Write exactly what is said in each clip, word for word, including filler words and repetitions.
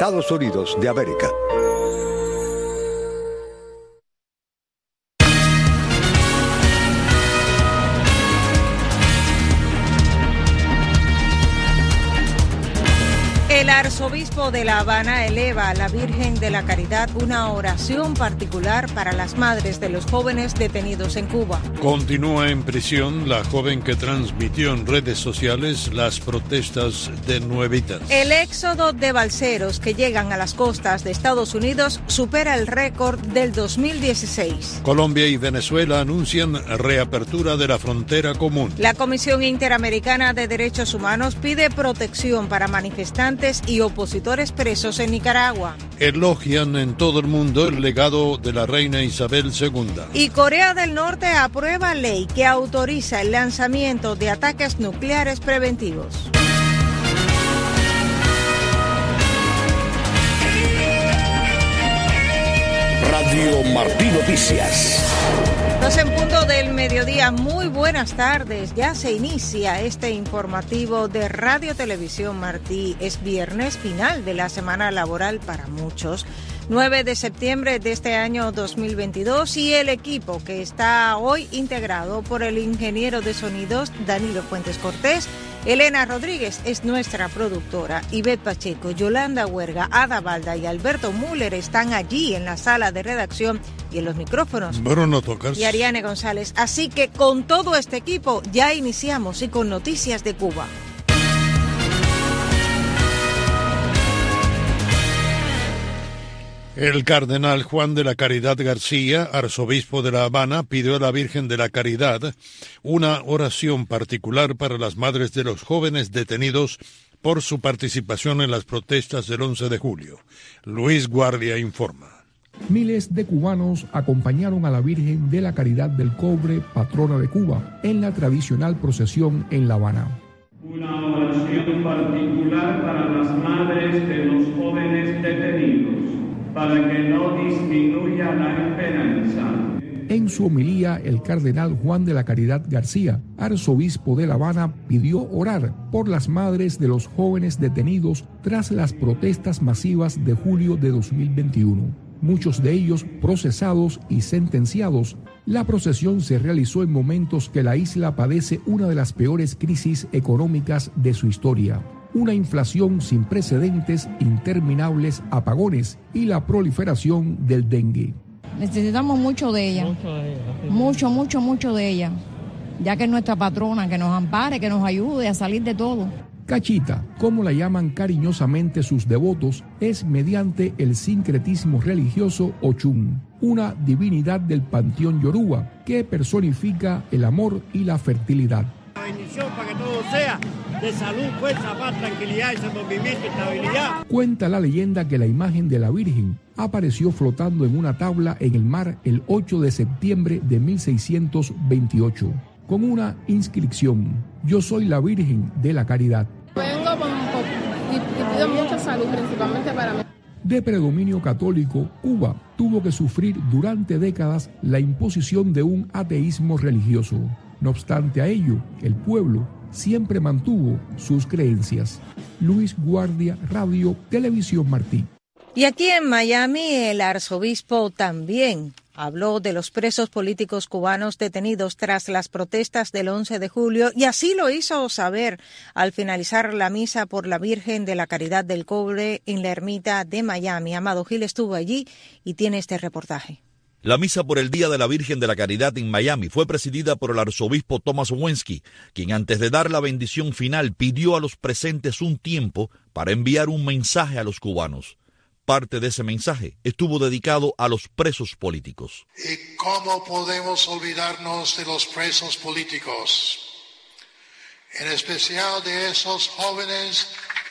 Estados Unidos de América. El arzobispo de La Habana eleva a la Virgen de la Caridad una oración particular para las madres de los jóvenes detenidos en Cuba. Continúa en prisión la joven que transmitió en redes sociales las protestas de Nuevitas. El éxodo de balseros que llegan a las costas de Estados Unidos supera el récord del dos mil dieciséis. Colombia y Venezuela anuncian reapertura de la frontera común. La Comisión Interamericana de Derechos Humanos pide protección para manifestantes y opositores presos en Nicaragua. Elogian en todo el mundo el legado de la reina Isabel segunda. Y Corea del Norte aprueba ley que autoriza el lanzamiento de ataques nucleares preventivos. Radio Martí Noticias. Dos en punto del mediodía, muy buenas tardes. Ya se inicia este informativo de Radio Televisión Martí. Es viernes final de la semana laboral para muchos. nueve de septiembre de este año dos mil veintidós y el equipo que está hoy integrado por el ingeniero de sonidos Danilo Fuentes Cortés, Elena Rodríguez es nuestra productora, Ivette Pacheco, Yolanda Huerga, Ada Balda y Alberto Müller están allí en la sala de redacción y en los micrófonos. Bruno Tocas y Ariane González. Así que con todo este equipo ya iniciamos y con noticias de Cuba. El cardenal Juan de la Caridad García, arzobispo de La Habana, pidió a la Virgen de la Caridad una oración particular para las madres de los jóvenes detenidos por su participación en las protestas del once de julio. Luis Guardia informa. Miles de cubanos acompañaron a la Virgen de la Caridad del Cobre, patrona de Cuba, en la tradicional procesión en La Habana. Una oración particular para las madres de los jóvenes detenidos, para que no disminuya la esperanza. En su homilía, el cardenal Juan de la Caridad García, arzobispo de La Habana, pidió orar por las madres de los jóvenes detenidos tras las protestas masivas de julio de dos mil veintiuno. Muchos de ellos procesados y sentenciados. La procesión se realizó en momentos que la isla padece una de las peores crisis económicas de su historia. Una inflación sin precedentes, interminables apagones y la proliferación del dengue. Necesitamos mucho de ella, mucho, de ella, mucho, mucho, mucho de ella, ya que es nuestra patrona, que nos ampare, que nos ayude a salir de todo. Cachita, como la llaman cariñosamente sus devotos, es mediante el sincretismo religioso Ochun, una divinidad del panteón yoruba que personifica el amor y la fertilidad. La bendición para que todo sea de salud, fuerza, paz, tranquilidad, desenvolvimiento, estabilidad. Cuenta la leyenda que la imagen de la Virgen apareció flotando en una tabla en el mar el ocho de septiembre de mil seiscientos veintiocho, con una inscripción: Yo soy la Virgen de la Caridad. Vengo con, con, y, y pido mucha salud, principalmente para mí. De predominio católico, Cuba tuvo que sufrir durante décadas la imposición de un ateísmo religioso. No obstante a ello, el pueblo siempre mantuvo sus creencias. Luis Guardia, Radio Televisión Martí. Y aquí en Miami, el arzobispo también habló de los presos políticos cubanos detenidos tras las protestas del once de julio y así lo hizo saber al finalizar la misa por la Virgen de la Caridad del Cobre en la ermita de Miami. Amado Gil estuvo allí y tiene este reportaje. La misa por el Día de la Virgen de la Caridad en Miami fue presidida por el arzobispo Thomas Owensky, quien antes de dar la bendición final pidió a los presentes un tiempo para enviar un mensaje a los cubanos. Parte de ese mensaje estuvo dedicado a los presos políticos. ¿Y cómo podemos olvidarnos de los presos políticos? En especial de esos jóvenes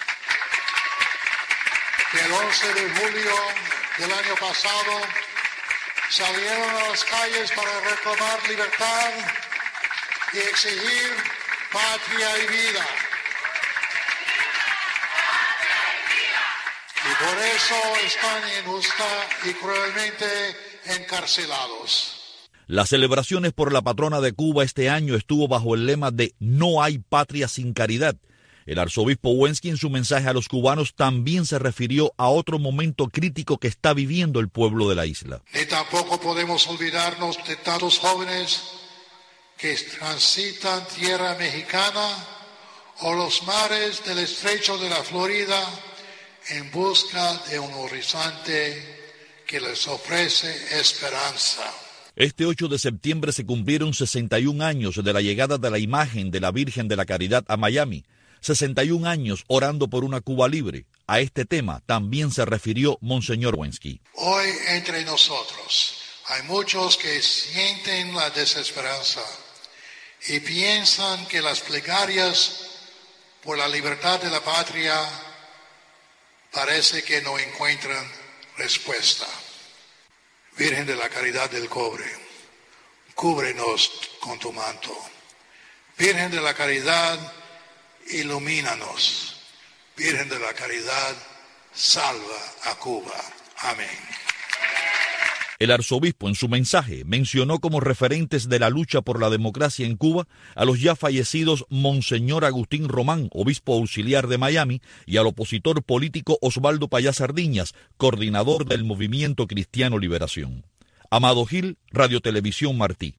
que el once de julio del año pasado salieron a las calles para reclamar libertad y exigir patria y vida. Y por eso están injusta y cruelmente encarcelados. Las celebraciones por la patrona de Cuba este año estuvo bajo el lema de No hay patria sin caridad. El arzobispo Wensky en su mensaje a los cubanos también se refirió a otro momento crítico que está viviendo el pueblo de la isla. Ni tampoco podemos olvidarnos de tantos jóvenes que transitan tierra mexicana o los mares del estrecho de la Florida en busca de un horizonte que les ofrece esperanza. Este ocho de septiembre se cumplieron sesenta y un años de la llegada de la imagen de la Virgen de la Caridad a Miami. sesenta y un años orando por una Cuba libre. A este tema también se refirió Monseñor Wensky. Hoy entre nosotros hay muchos que sienten la desesperanza y piensan que las plegarias por la libertad de la patria parece que no encuentran respuesta. Virgen de la Caridad del Cobre, cúbrenos con tu manto. Virgen de la Caridad, ilumínanos. Virgen de la Caridad, salva a Cuba. Amén. El arzobispo en su mensaje mencionó como referentes de la lucha por la democracia en Cuba a los ya fallecidos Monseñor Agustín Román, obispo auxiliar de Miami, y al opositor político Osvaldo Payá Sardiñas, coordinador del Movimiento Cristiano Liberación. Amado Gil, Radio Televisión Martí.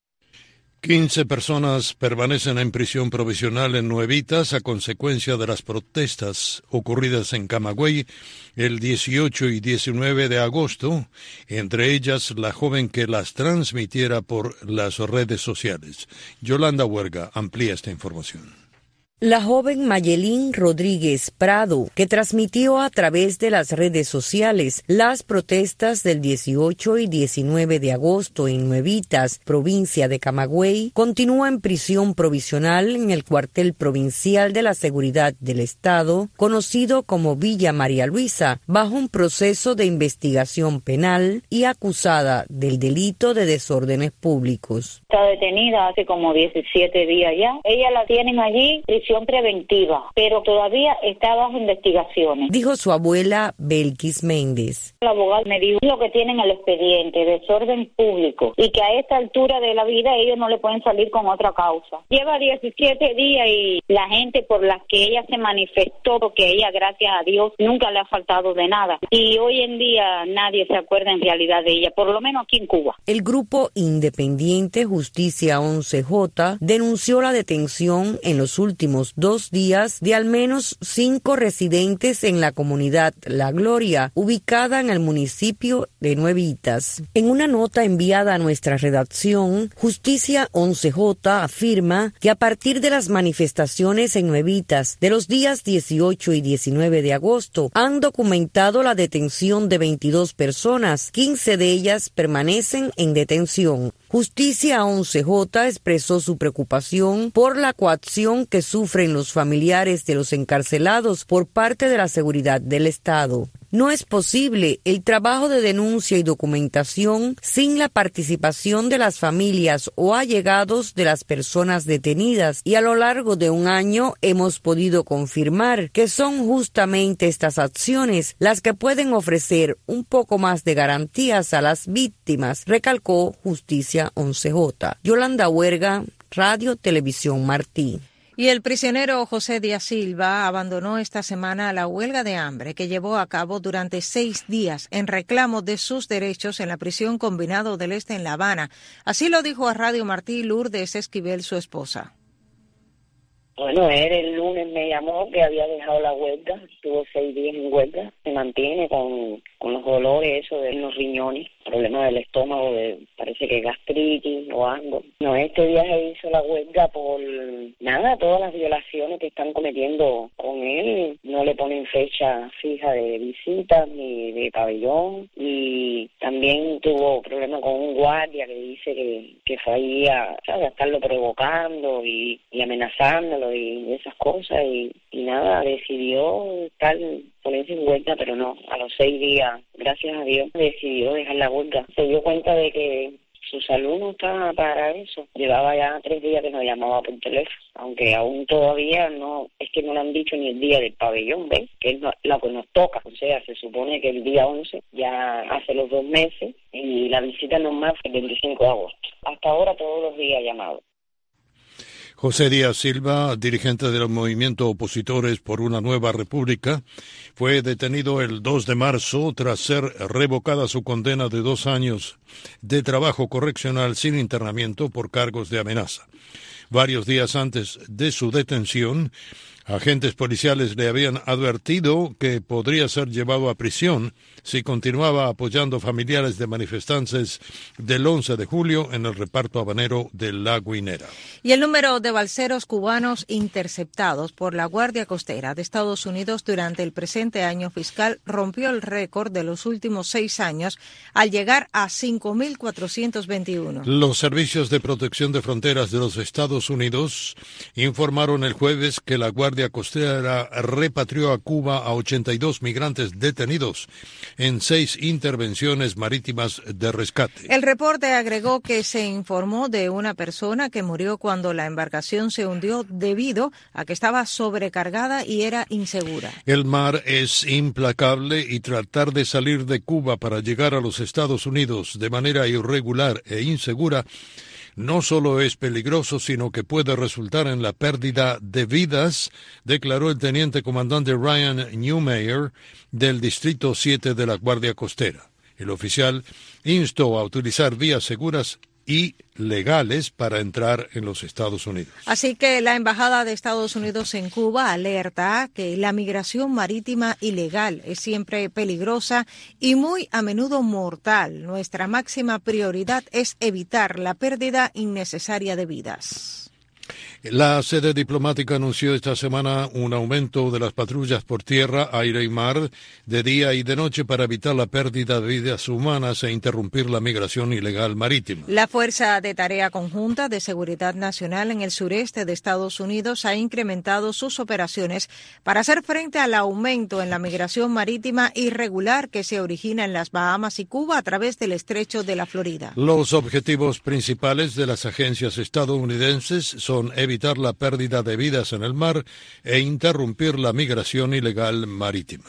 quince personas permanecen en prisión provisional en Nuevitas a consecuencia de las protestas ocurridas en Camagüey el dieciocho y diecinueve de agosto, entre ellas la joven que las transmitiera por las redes sociales. Yolanda Huerga amplía esta información. La joven Mayelín Rodríguez Prado, que transmitió a través de las redes sociales las protestas del dieciocho y diecinueve de agosto en Nuevitas, provincia de Camagüey, continúa en prisión provisional en el cuartel provincial de la Seguridad del Estado, conocido como Villa María Luisa, bajo un proceso de investigación penal y acusada del delito de desórdenes públicos. Está detenida hace como diecisiete días ya. Ella la tienen allí, prisión preventiva, pero todavía está bajo investigaciones. Dijo su abuela Belkis Méndez. El abogado me dijo lo que tienen el expediente, desorden público, y que a esta altura de la vida ellos no le pueden salir con otra causa. Lleva diecisiete días y la gente por la que ella se manifestó, porque ella, gracias a Dios, nunca le ha faltado de nada. Y hoy en día nadie se acuerda en realidad de ella, por lo menos aquí en Cuba. El grupo independiente Justicia once J denunció la detención en los últimos dos días de al menos cinco residentes en la comunidad La Gloria, ubicada en el municipio de Nuevitas. En una nota enviada a nuestra redacción, Justicia once J afirma que a partir de las manifestaciones en Nuevitas de los días dieciocho y diecinueve de agosto, han documentado la detención de veintidós personas, quince de ellas permanecen en detención. Justicia once J expresó su preocupación por la coacción que sufren los familiares de los encarcelados por parte de la seguridad del Estado. No es posible el trabajo de denuncia y documentación sin la participación de las familias o allegados de las personas detenidas, y a lo largo de un año hemos podido confirmar que son justamente estas acciones las que pueden ofrecer un poco más de garantías a las víctimas, recalcó Justicia once J. Yolanda Huerga, Radio Televisión Martí. Y el prisionero José Díaz Silva abandonó esta semana la huelga de hambre que llevó a cabo durante seis días en reclamo de sus derechos en la prisión Combinado del Este en La Habana. Así lo dijo a Radio Martí Lourdes Esquivel, su esposa. Bueno, él el lunes me llamó que había dejado la huelga, estuvo seis días en huelga, se mantiene con, con los dolores, eso de los riñones, problemas del estómago, de, parece que gastritis o algo. No, este día se hizo la huelga por nada, todas las violaciones que están cometiendo con él, no le ponen fecha fija de visita ni de pabellón, y también tuvo problemas con un guardia que dice que, que fue ahí a, a estarlo provocando y, y amenazándolo y esas cosas, y, y nada, decidió estar, ponerse en huelga, pero no, a los seis días, gracias a Dios, decidió dejar la huelga. Se dio cuenta de que su salud no estaba para eso. Llevaba ya tres días que nos llamaba por teléfono, aunque aún todavía no, es que no le han dicho ni el día del pabellón, ¿ves? Que es lo que nos toca. O sea, se supone que el día once, ya hace los dos meses, y la visita normal fue el veinticinco de agosto. Hasta ahora todos los días llamado. José Díaz Silva, dirigente del movimiento Opositores por una Nueva República, fue detenido el dos de marzo tras ser revocada su condena de dos años de trabajo correccional sin internamiento por cargos de amenaza. Varios días antes de su detención, agentes policiales le habían advertido que podría ser llevado a prisión si continuaba apoyando familiares de manifestantes del once de julio en el reparto habanero de La Guinera. Y el número de balseros cubanos interceptados por la Guardia Costera de Estados Unidos durante el presente año fiscal rompió el récord de los últimos seis años al llegar a cinco mil cuatrocientos veintiuno. Los servicios de protección de fronteras de los Estados Unidos informaron el jueves que la Guardia Costera repatrió a Cuba a ochenta y dos migrantes detenidos en seis intervenciones marítimas de rescate. El reporte agregó que se informó de una persona que murió cuando la embarcación se hundió debido a que estaba sobrecargada y era insegura. El mar es implacable y tratar de salir de Cuba para llegar a los Estados Unidos de manera irregular e insegura no solo es peligroso, sino que puede resultar en la pérdida de vidas, declaró el teniente comandante Ryan Newmeyer del Distrito siete de la Guardia Costera. El oficial instó a utilizar vías seguras y legales para entrar en los Estados Unidos. Así que la Embajada de Estados Unidos en Cuba alerta que la migración marítima ilegal es siempre peligrosa y muy a menudo mortal. Nuestra máxima prioridad es evitar la pérdida innecesaria de vidas. La sede diplomática anunció esta semana un aumento de las patrullas por tierra, aire y mar de día y de noche para evitar la pérdida de vidas humanas e interrumpir la migración ilegal marítima. La Fuerza de Tarea Conjunta de Seguridad Nacional en el sureste de Estados Unidos ha incrementado sus operaciones para hacer frente al aumento en la migración marítima irregular que se origina en las Bahamas y Cuba a través del estrecho de la Florida. Los objetivos principales de las agencias estadounidenses son evitar evitar la pérdida de vidas en el mar e interrumpir la migración ilegal marítima.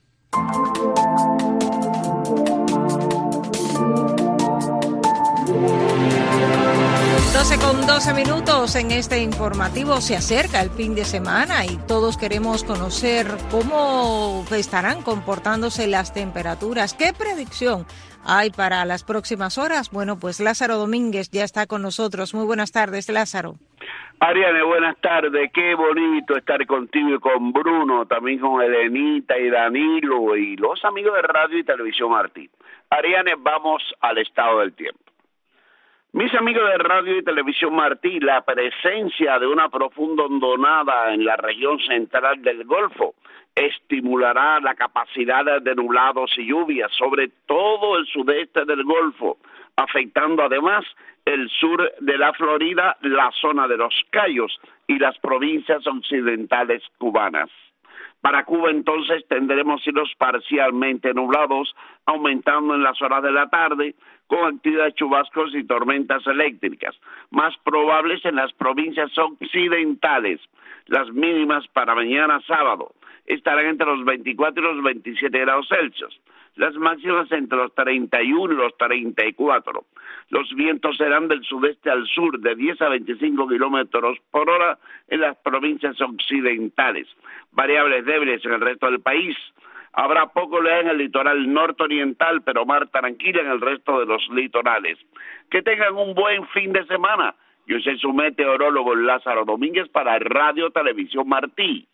doce con doce minutos en este informativo. Se acerca el fin de semana y todos queremos conocer cómo estarán comportándose las temperaturas. ¿Qué predicción hay para las próximas horas? Bueno, pues Lázaro Domínguez ya está con nosotros. Muy buenas tardes, Lázaro. Ariane, buenas tardes. Qué bonito estar contigo y con Bruno, también con Elenita y Danilo y los amigos de Radio y Televisión Martí. Ariane, vamos al estado del tiempo. Mis amigos de Radio y Televisión Martí, la presencia de una profunda hondonada en la región central del Golfo estimulará la capacidad de nublados y lluvias sobre todo el sudeste del Golfo, afectando además el sur de la Florida, la zona de los Cayos y las provincias occidentales cubanas. Para Cuba entonces tendremos cielos parcialmente nublados, aumentando en las horas de la tarde, con actividad de chubascos y tormentas eléctricas, más probables en las provincias occidentales. Las mínimas para mañana sábado estarán entre los veinticuatro y los veintisiete grados Celsius. Las máximas entre los treinta y uno y los treinta y cuatro. Los vientos serán del sudeste al sur de diez a veinticinco kilómetros por hora en las provincias occidentales. Variables débiles en el resto del país. Habrá poco oleaje en el litoral nororiental, pero mar tranquila en el resto de los litorales. Que tengan un buen fin de semana. Yo soy su meteorólogo Lázaro Domínguez para Radio Televisión Martí.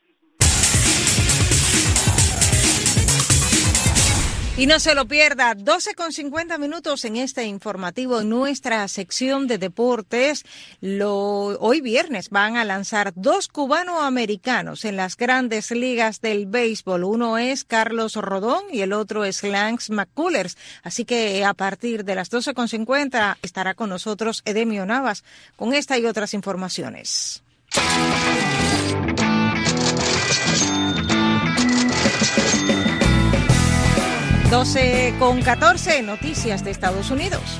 Y no se lo pierda, doce con cincuenta minutos en este informativo, en nuestra sección de deportes. Lo, hoy viernes van a lanzar dos cubanoamericanos en las grandes ligas del béisbol. Uno es Carlos Rodón y el otro es Lance McCullers. Así que a partir de las doce con cincuenta estará con nosotros Edemio Navas con esta y otras informaciones. doce con catorce, noticias de Estados Unidos.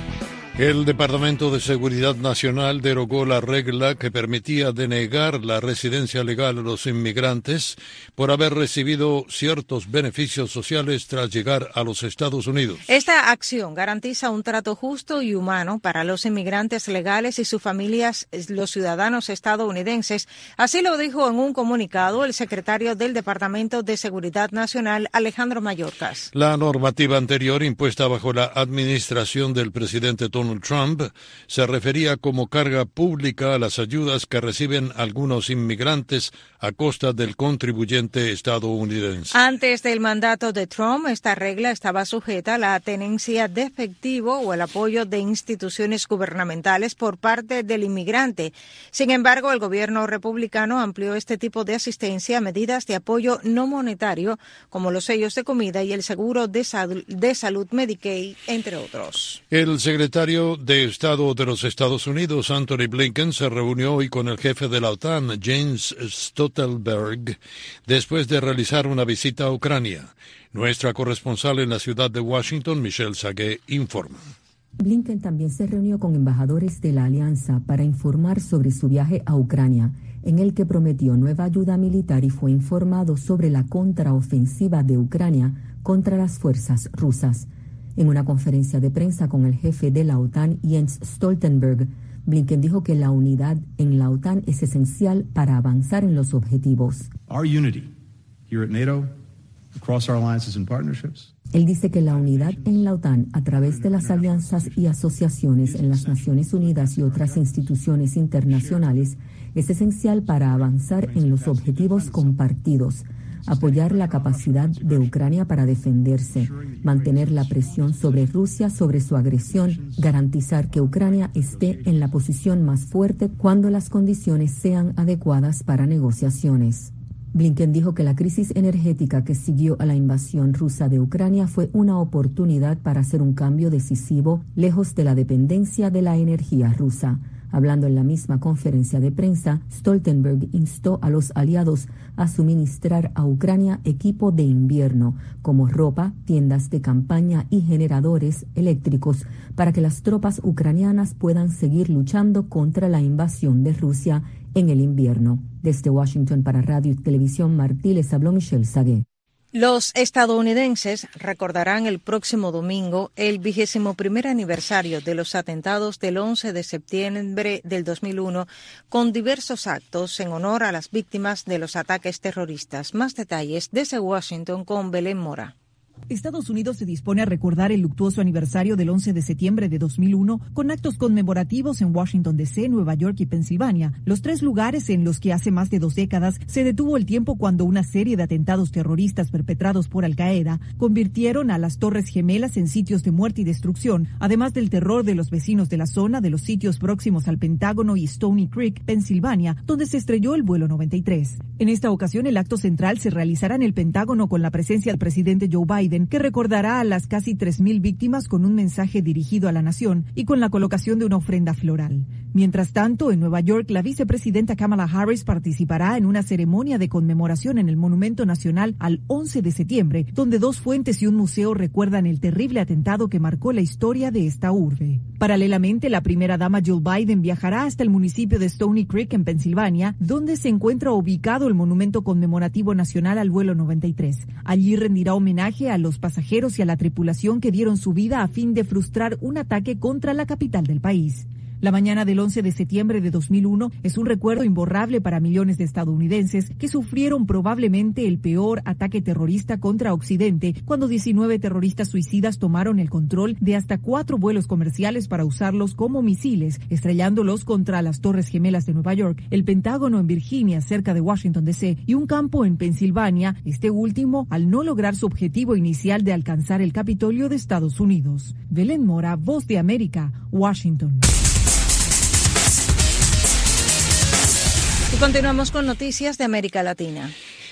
El Departamento de Seguridad Nacional derogó la regla que permitía denegar la residencia legal a los inmigrantes por haber recibido ciertos beneficios sociales tras llegar a los Estados Unidos. Esta acción garantiza un trato justo y humano para los inmigrantes legales y sus familias, los ciudadanos estadounidenses. Así lo dijo en un comunicado el secretario del Departamento de Seguridad Nacional, Alejandro Mayorkas. La normativa anterior, impuesta bajo la administración del presidente Donald Trump, se refería como carga pública a las ayudas que reciben algunos inmigrantes a costa del contribuyente estadounidense. Antes del mandato de Trump, esta regla estaba sujeta a la tenencia de efectivo o el apoyo de instituciones gubernamentales por parte del inmigrante. Sin embargo, el gobierno republicano amplió este tipo de asistencia a medidas de apoyo no monetario, como los sellos de comida y el seguro de, sal- de salud Medicaid, entre otros. El secretario de Estado de los Estados Unidos, Anthony Blinken, se reunió hoy con el jefe de la OTAN, Jens Stoltenberg, después de realizar una visita a Ucrania. Nuestra corresponsal en la ciudad de Washington, Michelle Sagué, informa. Blinken también se reunió con embajadores de la alianza para informar sobre su viaje a Ucrania, en el que prometió nueva ayuda militar y fue informado sobre la contraofensiva de Ucrania contra las fuerzas rusas. En una conferencia de prensa con el jefe de la OTAN, Jens Stoltenberg, Blinken dijo que la unidad en la OTAN es esencial para avanzar en los objetivos. Our unity here at NATO, across our alliances and partnerships. Él dice que la unidad en la OTAN, a través de las alianzas y asociaciones en las Naciones Unidas y otras instituciones internacionales, es esencial para avanzar en los objetivos compartidos, apoyar la capacidad de Ucrania para defenderse, mantener la presión sobre Rusia sobre su agresión, garantizar que Ucrania esté en la posición más fuerte cuando las condiciones sean adecuadas para negociaciones. Blinken dijo que la crisis energética que siguió a la invasión rusa de Ucrania fue una oportunidad para hacer un cambio decisivo lejos de la dependencia de la energía rusa. Hablando en la misma conferencia de prensa, Stoltenberg instó a los aliados a suministrar a Ucrania equipo de invierno, como ropa, tiendas de campaña y generadores eléctricos, para que las tropas ucranianas puedan seguir luchando contra la invasión de Rusia en el invierno. Desde Washington para Radio y Televisión Martí les habló Michelle Sagué. Los estadounidenses recordarán el próximo domingo el vigésimo primer aniversario de los atentados del once de septiembre del dos mil uno, con diversos actos en honor a las víctimas de los ataques terroristas. Más detalles desde Washington con Belén Mora. Estados Unidos se dispone a recordar el luctuoso aniversario del once de septiembre de dos mil uno con actos conmemorativos en Washington, D C, Nueva York y Pensilvania, los tres lugares en los que hace más de dos décadas se detuvo el tiempo cuando una serie de atentados terroristas perpetrados por Al-Qaeda convirtieron a las Torres Gemelas en sitios de muerte y destrucción, además del terror de los vecinos de la zona de los sitios próximos al Pentágono y Stony Creek, Pensilvania, donde se estrelló el vuelo noventa y tres. En esta ocasión, el acto central se realizará en el Pentágono con la presencia del presidente Joe Biden, que recordará a las casi tres mil víctimas con un mensaje dirigido a la nación y con la colocación de una ofrenda floral. Mientras tanto, en Nueva York, la vicepresidenta Kamala Harris participará en una ceremonia de conmemoración en el Monumento Nacional al once de septiembre, donde dos fuentes y un museo recuerdan el terrible atentado que marcó la historia de esta urbe. Paralelamente, la primera dama Jill Biden viajará hasta el municipio de Stony Creek, en Pensilvania, donde se encuentra ubicado el Monumento Conmemorativo Nacional al vuelo noventa y tres. Allí rendirá homenaje a los pasajeros y a la tripulación que dieron su vida a fin de frustrar un ataque contra la capital del país. La mañana del once de septiembre de dos mil uno es un recuerdo imborrable para millones de estadounidenses que sufrieron probablemente el peor ataque terrorista contra Occidente, cuando diecinueve terroristas suicidas tomaron el control de hasta cuatro vuelos comerciales para usarlos como misiles, estrellándolos contra las Torres Gemelas de Nueva York, el Pentágono en Virginia, cerca de Washington, D C, y un campo en Pensilvania, este último al no lograr su objetivo inicial de alcanzar el Capitolio de Estados Unidos. Belén Mora, Voz de América, Washington. Y continuamos con noticias de América Latina.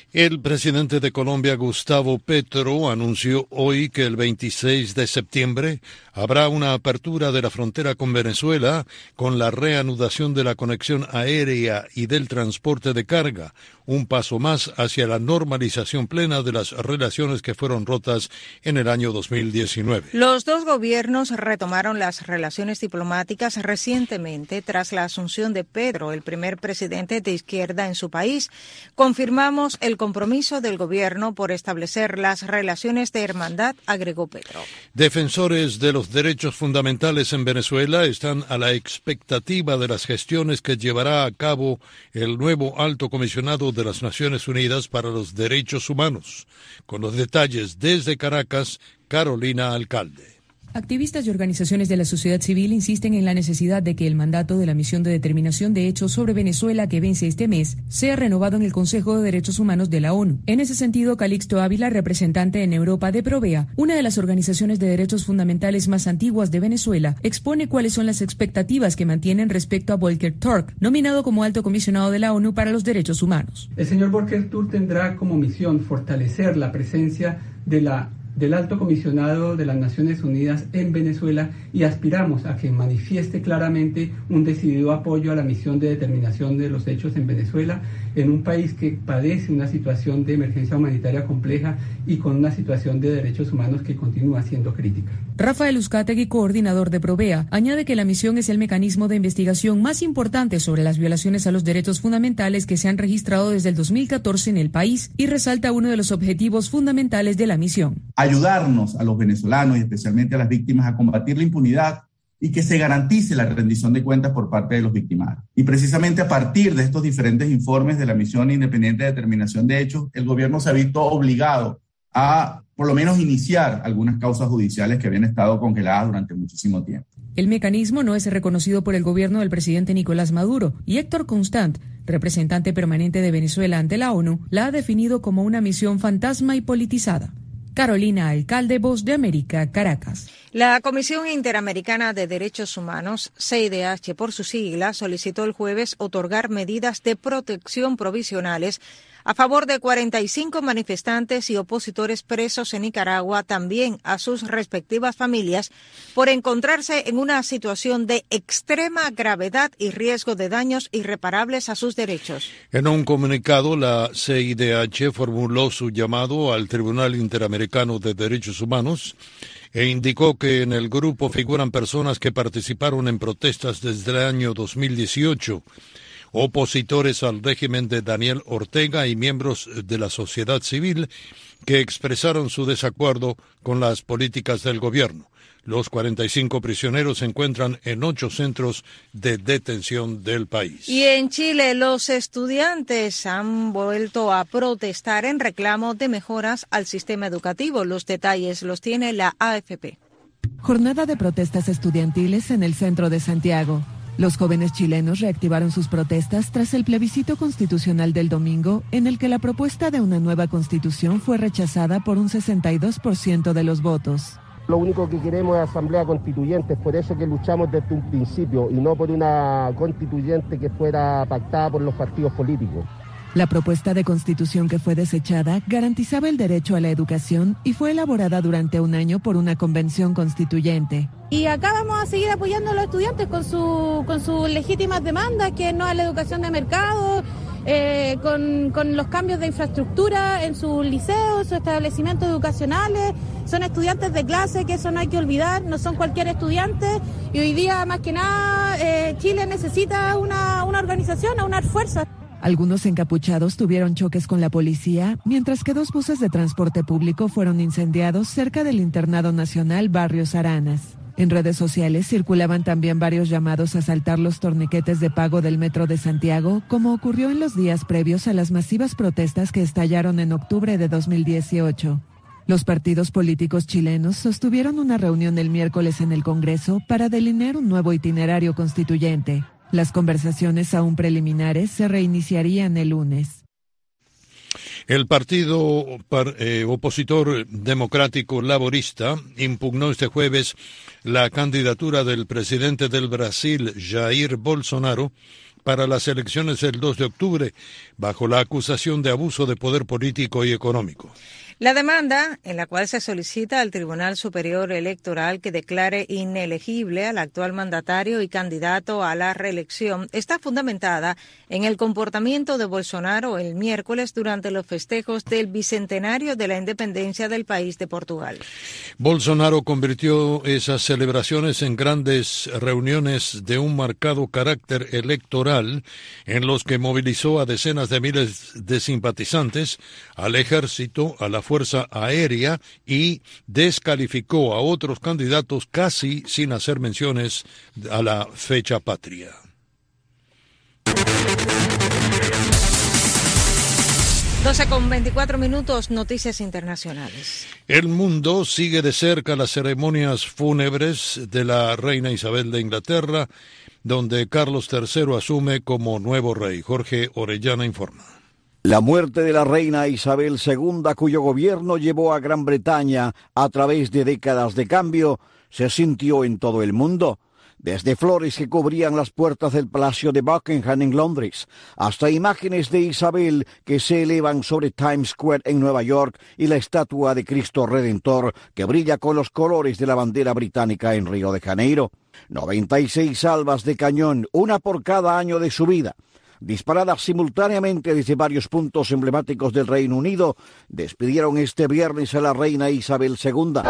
El presidente de Colombia, Gustavo Petro, anunció hoy que el veintiséis de septiembre habrá una apertura de la frontera con Venezuela con la reanudación de la conexión aérea y del transporte de carga, un paso más hacia la normalización plena de las relaciones que fueron rotas en el año dos mil diecinueve. Los dos gobiernos retomaron las relaciones diplomáticas recientemente tras la asunción de Petro, el primer presidente de izquierda en su país. Confirmamos el compromiso del gobierno por establecer las relaciones de hermandad, agregó Petro. Defensores de los derechos fundamentales en Venezuela están a la expectativa de las gestiones que llevará a cabo el nuevo alto comisionado de las Naciones Unidas para los Derechos Humanos. Con los detalles desde Caracas, Carolina Alcalde. Activistas y organizaciones de la sociedad civil insisten en la necesidad de que el mandato de la Misión de Determinación de Hechos sobre Venezuela, que vence este mes, sea renovado en el Consejo de Derechos Humanos de la ONU. En ese sentido, Calixto Ávila, representante en Europa de Provea, una de las organizaciones de derechos fundamentales más antiguas de Venezuela, expone cuáles son las expectativas que mantienen respecto a Volker Turk, nominado como alto comisionado de la ONU para los Derechos Humanos. El señor Volker Turk tendrá como misión fortalecer la presencia de la del Alto Comisionado de las Naciones Unidas en Venezuela y aspiramos a que manifieste claramente un decidido apoyo a la misión de determinación de los hechos en Venezuela, en un país que padece una situación de emergencia humanitaria compleja y con una situación de derechos humanos que continúa siendo crítica. Rafael Uzcategui, coordinador de Provea, añade que la misión es el mecanismo de investigación más importante sobre las violaciones a los derechos fundamentales que se han registrado desde el dos mil catorce en el país y resalta uno de los objetivos fundamentales de la misión. Ayudarnos a los venezolanos y especialmente a las víctimas a combatir la impunidad y que se garantice la rendición de cuentas por parte de los victimarios. Y precisamente a partir de estos diferentes informes de la Misión Independiente de Determinación de Hechos, el gobierno se ha visto obligado a por lo menos iniciar algunas causas judiciales que habían estado congeladas durante muchísimo tiempo. El mecanismo no es reconocido por el gobierno del presidente Nicolás Maduro y Héctor Constant, representante permanente de Venezuela ante la ONU, la ha definido como una misión fantasma y politizada. Carolina Alcalde, Voz de América, Caracas. La Comisión Interamericana de Derechos Humanos, C I D H por su sigla, solicitó el jueves otorgar medidas de protección provisionales a favor de cuarenta y cinco manifestantes y opositores presos en Nicaragua, también a sus respectivas familias, por encontrarse en una situación de extrema gravedad y riesgo de daños irreparables a sus derechos. En un comunicado, la C I D H formuló su llamado al Tribunal Interamericano de Derechos Humanos e indicó que en el grupo figuran personas que participaron en protestas desde el año dos mil dieciocho, opositores al régimen de Daniel Ortega y miembros de la sociedad civil que expresaron su desacuerdo con las políticas del gobierno. Los cuarenta y cinco prisioneros se encuentran en ocho centros de detención del país. Y en Chile, los estudiantes han vuelto a protestar en reclamo de mejoras al sistema educativo. Los detalles los tiene la A F P. Jornada de protestas estudiantiles en el centro de Santiago. Los jóvenes chilenos reactivaron sus protestas tras el plebiscito constitucional del domingo, en el que la propuesta de una nueva constitución fue rechazada por un sesenta y dos por ciento de los votos. Lo único que queremos es asamblea constituyente, por eso que luchamos desde un principio y no por una constituyente que fuera pactada por los partidos políticos. La propuesta de constitución que fue desechada garantizaba el derecho a la educación y fue elaborada durante un año por una convención constituyente. Y acá vamos a seguir apoyando a los estudiantes con, su, con sus legítimas demandas, que no a la educación de mercado, eh, con, con los cambios de infraestructura en sus liceos, sus establecimientos educacionales. Son estudiantes de clase, que eso no hay que olvidar, no son cualquier estudiante. Y hoy día, más que nada, eh, Chile necesita una, una organización, aunar fuerzas. Algunos encapuchados tuvieron choques con la policía, mientras que dos buses de transporte público fueron incendiados cerca del Internado Nacional Barrios Aranas. En redes sociales circulaban también varios llamados a saltar los torniquetes de pago del Metro de Santiago, como ocurrió en los días previos a las masivas protestas que estallaron en octubre de dos mil dieciocho. Los partidos políticos chilenos sostuvieron una reunión el miércoles en el Congreso para delinear un nuevo itinerario constituyente. Las conversaciones aún preliminares se reiniciarían el lunes. El partido eh, opositor democrático laborista impugnó este jueves la candidatura del presidente del Brasil, Jair Bolsonaro, para las elecciones del dos de octubre, bajo la acusación de abuso de poder político y económico. La demanda, en la cual se solicita al Tribunal Superior Electoral que declare inelegible al actual mandatario y candidato a la reelección, está fundamentada en el comportamiento de Bolsonaro el miércoles durante los festejos del bicentenario de la independencia del país de Portugal. Bolsonaro convirtió esas celebraciones en grandes reuniones de un marcado carácter electoral en los que movilizó a decenas de miles de simpatizantes, al ejército, a la Fuerza Aérea y descalificó a otros candidatos casi sin hacer menciones a la fecha patria. doce con veinticuatro minutos, noticias internacionales. El mundo sigue de cerca las ceremonias fúnebres de la reina Isabel de Inglaterra, donde Carlos tercero asume como nuevo rey. Jorge Orellana informa. La muerte de la reina Isabel segunda, cuyo gobierno llevó a Gran Bretaña a través de décadas de cambio, se sintió en todo el mundo. Desde flores que cubrían las puertas del Palacio de Buckingham en Londres, hasta imágenes de Isabel que se elevan sobre Times Square en Nueva York y la estatua de Cristo Redentor que brilla con los colores de la bandera británica en Río de Janeiro. noventa y seis salvas de cañón, una por cada año de su vida, disparadas simultáneamente desde varios puntos emblemáticos del Reino Unido, despidieron este viernes a la reina Isabel segunda.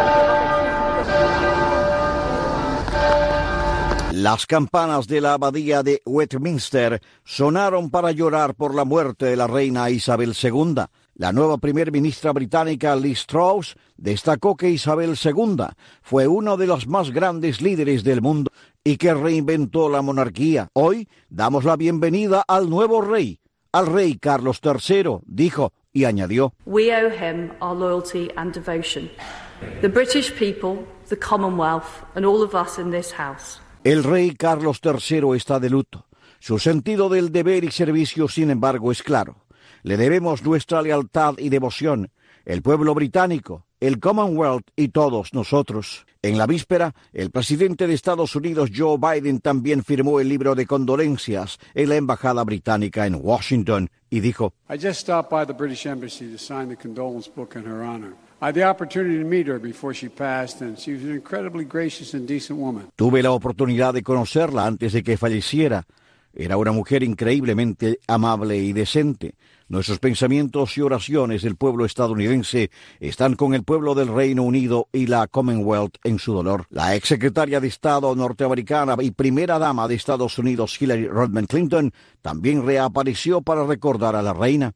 Las campanas de la abadía de Westminster sonaron para llorar por la muerte de la reina Isabel segunda. La nueva primer ministra británica Liz Truss destacó que Isabel segunda fue uno de los más grandes líderes del mundo y que reinventó la monarquía. Hoy damos la bienvenida al nuevo rey, al rey Carlos tercero, dijo y añadió: We owe him our loyalty and devotion. The British people, the Commonwealth and all of us in this house. El rey Carlos tercero está de luto. Su sentido del deber y servicio, sin embargo, es claro. Le debemos nuestra lealtad y devoción, el pueblo británico, el Commonwealth y todos nosotros. En la víspera, el presidente de Estados Unidos, Joe Biden, también firmó el libro de condolencias en la embajada británica en Washington y dijo: I just stopped by the British Embassy to sign the condolence book in her honor. I had the opportunity to meet her before she passed, and she was an incredibly gracious and decent woman. Tuve la oportunidad de conocerla antes de que falleciera. Era una mujer increíblemente amable y decente. Nuestros pensamientos y oraciones del pueblo estadounidense están con el pueblo del Reino Unido y la Commonwealth en su dolor. La exsecretaria de Estado norteamericana y primera dama de Estados Unidos, Hillary Rodham Clinton, también reapareció para recordar a la reina.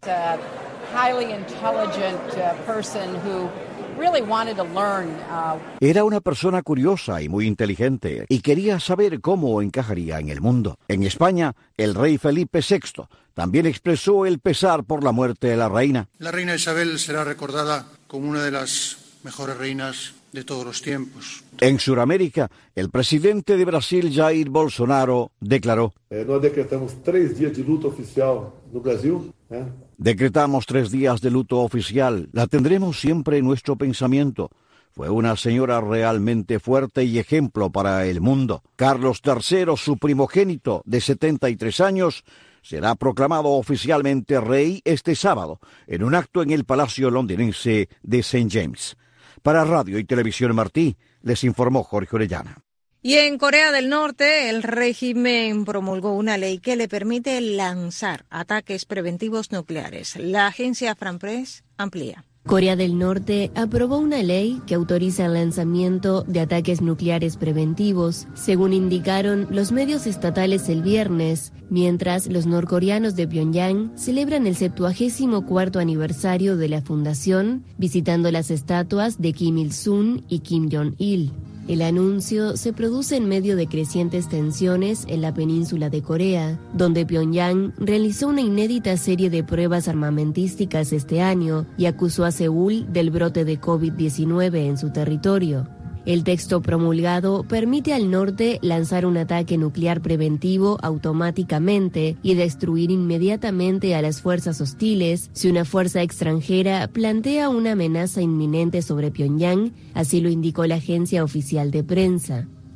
Era una persona curiosa y muy inteligente y quería saber cómo encajaría en el mundo. En España, el rey Felipe sexto también expresó el pesar por la muerte de la reina. La reina Isabel será recordada como una de las mejores reinas de todos los tiempos. En Sudamérica, el presidente de Brasil, Jair Bolsonaro, declaró: eh, Nós decretamos tres días de luto oficial no Brasil. Eh? Decretamos tres días de luto oficial. La tendremos siempre en nuestro pensamiento. Fue una señora realmente fuerte y ejemplo para el mundo. Carlos tercero, su primogénito, de setenta y tres años, será proclamado oficialmente rey este sábado, en un acto en el Palacio londinense de Saint James. Para Radio y Televisión Martí, les informó Jorge Orellana. Y en Corea del Norte, el régimen promulgó una ley que le permite lanzar ataques preventivos nucleares. La agencia France Press amplía. Corea del Norte aprobó una ley que autoriza el lanzamiento de ataques nucleares preventivos, según indicaron los medios estatales el viernes, mientras los norcoreanos de Pyongyang celebran el septuagésimo cuarto aniversario de la fundación, visitando las estatuas de Kim Il-sung y Kim Jong-il. El anuncio se produce en medio de crecientes tensiones en la península de Corea, donde Pyongyang realizó una inédita serie de pruebas armamentísticas este año y acusó a Seúl del brote de COVID diecinueve en su territorio. El texto promulgado permite al norte lanzar un ataque nuclear preventivo automáticamente y destruir inmediatamente a las fuerzas hostiles si una fuerza extranjera plantea una amenaza inminente sobre Pyongyang, así lo indicó la agencia oficial de prensa.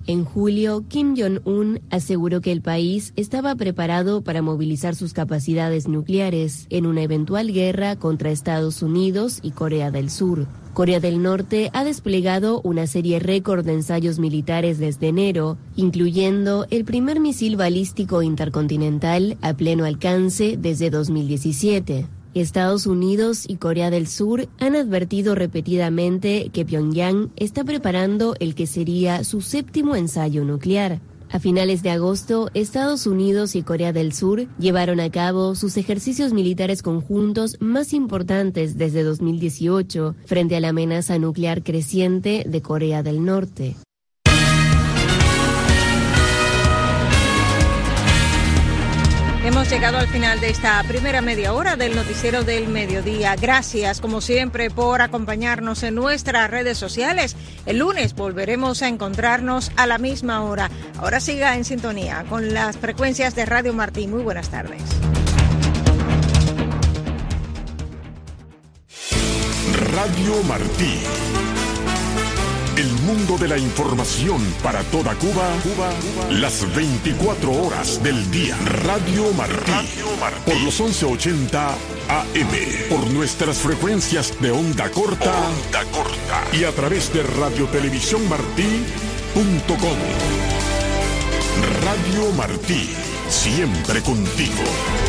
En julio, Kim Jong-un aseguró que el país estaba preparado para movilizar sus capacidades nucleares en una eventual guerra contra Estados Unidos y Corea del Sur. Corea del Norte ha desplegado una serie récord de ensayos militares desde enero, incluyendo el primer misil balístico intercontinental a pleno alcance desde dos mil diecisiete. Estados Unidos y Corea del Sur han advertido repetidamente que Pyongyang está preparando el que sería su séptimo ensayo nuclear. A finales de agosto, Estados Unidos y Corea del Sur llevaron a cabo sus ejercicios militares conjuntos más importantes desde dos mil dieciocho, frente a la amenaza nuclear creciente de Corea del Norte. Hemos llegado al final de esta primera media hora del Noticiero del Mediodía. Gracias, como siempre, por acompañarnos en nuestras redes sociales. El lunes volveremos a encontrarnos a la misma hora. Ahora siga en sintonía con las frecuencias de Radio Martí. Muy buenas tardes. Radio Martí. El mundo de la información para toda Cuba, Cuba, Cuba, las veinticuatro horas del día. Radio Martí, Radio Martí. Por los once ochenta A M, por nuestras frecuencias de onda corta, onda corta y a través de radiotelevisiónmartí punto com. Radio Martí, siempre contigo.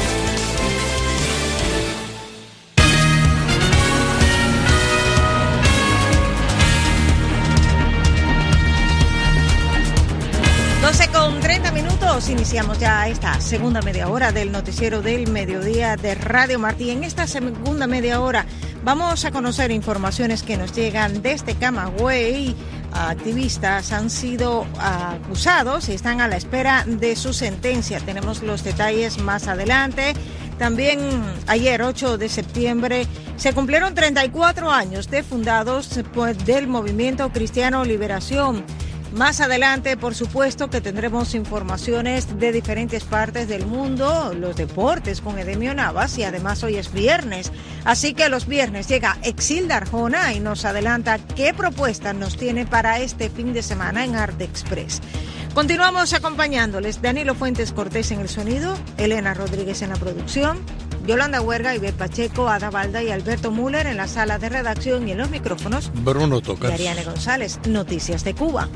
doce con treinta minutos, iniciamos ya esta segunda media hora del Noticiero del Mediodía de Radio Martí. En esta segunda media hora vamos a conocer informaciones que nos llegan desde Camagüey. Activistas han sido acusados y están a la espera de su sentencia. Tenemos los detalles más adelante. También ayer, ocho de septiembre, se cumplieron treinta y cuatro años de fundados pues, del Movimiento Cristiano Liberación. Más adelante, por supuesto, que tendremos informaciones de diferentes partes del mundo, los deportes con Edemio Navas y además hoy es viernes. Así que los viernes llega Exilda Arjona y nos adelanta qué propuestas nos tiene para este fin de semana en Arte Express. Continuamos acompañándoles. Danilo Fuentes Cortés en el sonido, Elena Rodríguez en la producción, Yolanda Huerga, Ivette Pacheco, Ada Balda y Alberto Müller en la sala de redacción y en los micrófonos, Bruno Tocas y Ariane González. Noticias de Cuba.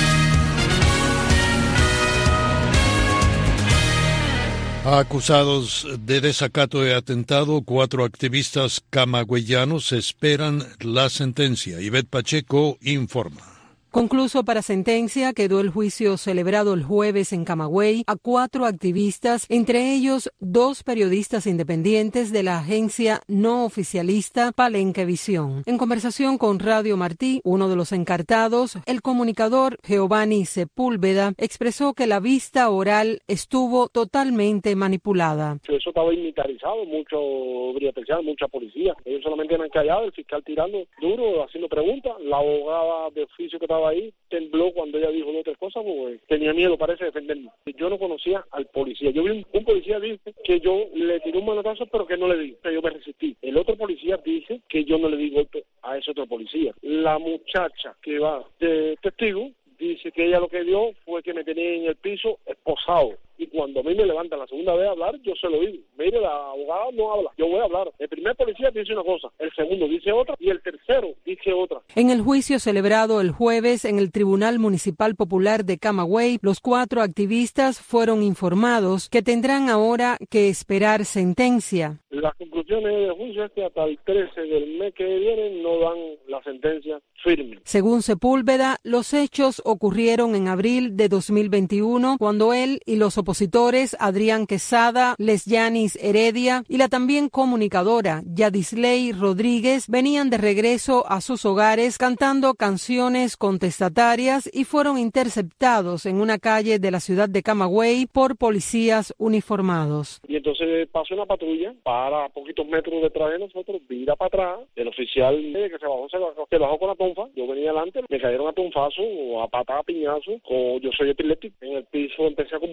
Acusados de desacato y atentado, cuatro activistas camagüeyanos esperan la sentencia. Ivette Pacheco informa. Concluso para sentencia quedó el juicio celebrado el jueves en Camagüey a cuatro activistas, entre ellos dos periodistas independientes de la agencia no oficialista Palenque Visión. En conversación con Radio Martí, uno de los encartados, el comunicador Giovanni Sepúlveda, expresó que la vista oral estuvo totalmente manipulada. Eso estaba militarizado, mucho brigadier, mucha policía. Ellos solamente eran callados, el fiscal tirando duro, haciendo preguntas. La abogada de oficio que estaba ahí tembló cuando ella dijo dos o tres cosas porque tenía miedo, parece, de defenderme. Yo no conocía al policía. Yo vi un, un policía dice que yo le tiré un manotazo pero que no le di, que yo me resistí. El otro policía dice que yo no le di golpe a ese otro policía. La muchacha que va de testigo dice que ella lo que dio fue que me tenía en el piso esposado. Y cuando a mí me levantan la segunda vez a hablar, yo se lo digo. Mire, la abogada no habla, yo voy a hablar. El primer policía dice una cosa, el segundo dice otra y el tercero dice otra. En el juicio celebrado el jueves en el Tribunal Municipal Popular de Camagüey, los cuatro activistas fueron informados que tendrán ahora que esperar sentencia. Las conclusiones del juicio es que hasta el trece del mes que viene no dan la sentencia firme. Según Sepúlveda, los hechos ocurrieron en abril de dos mil veintiuno, cuando él y los opositores Adrián Quesada, Lesyanis Heredia y la también comunicadora Yadisley Rodríguez venían de regreso a sus hogares cantando canciones contestatarias y fueron interceptados en una calle de la ciudad de Camagüey por policías uniformados. Y entonces pasó una patrulla para a poquitos metros detrás de nosotros, vira para atrás, el oficial que se bajó, se bajó, se bajó con la tonfa, yo venía adelante, me cayeron a tonfazo, a patada, a piñazo, o yo soy epiléptico, en el piso empecé a convulsionar,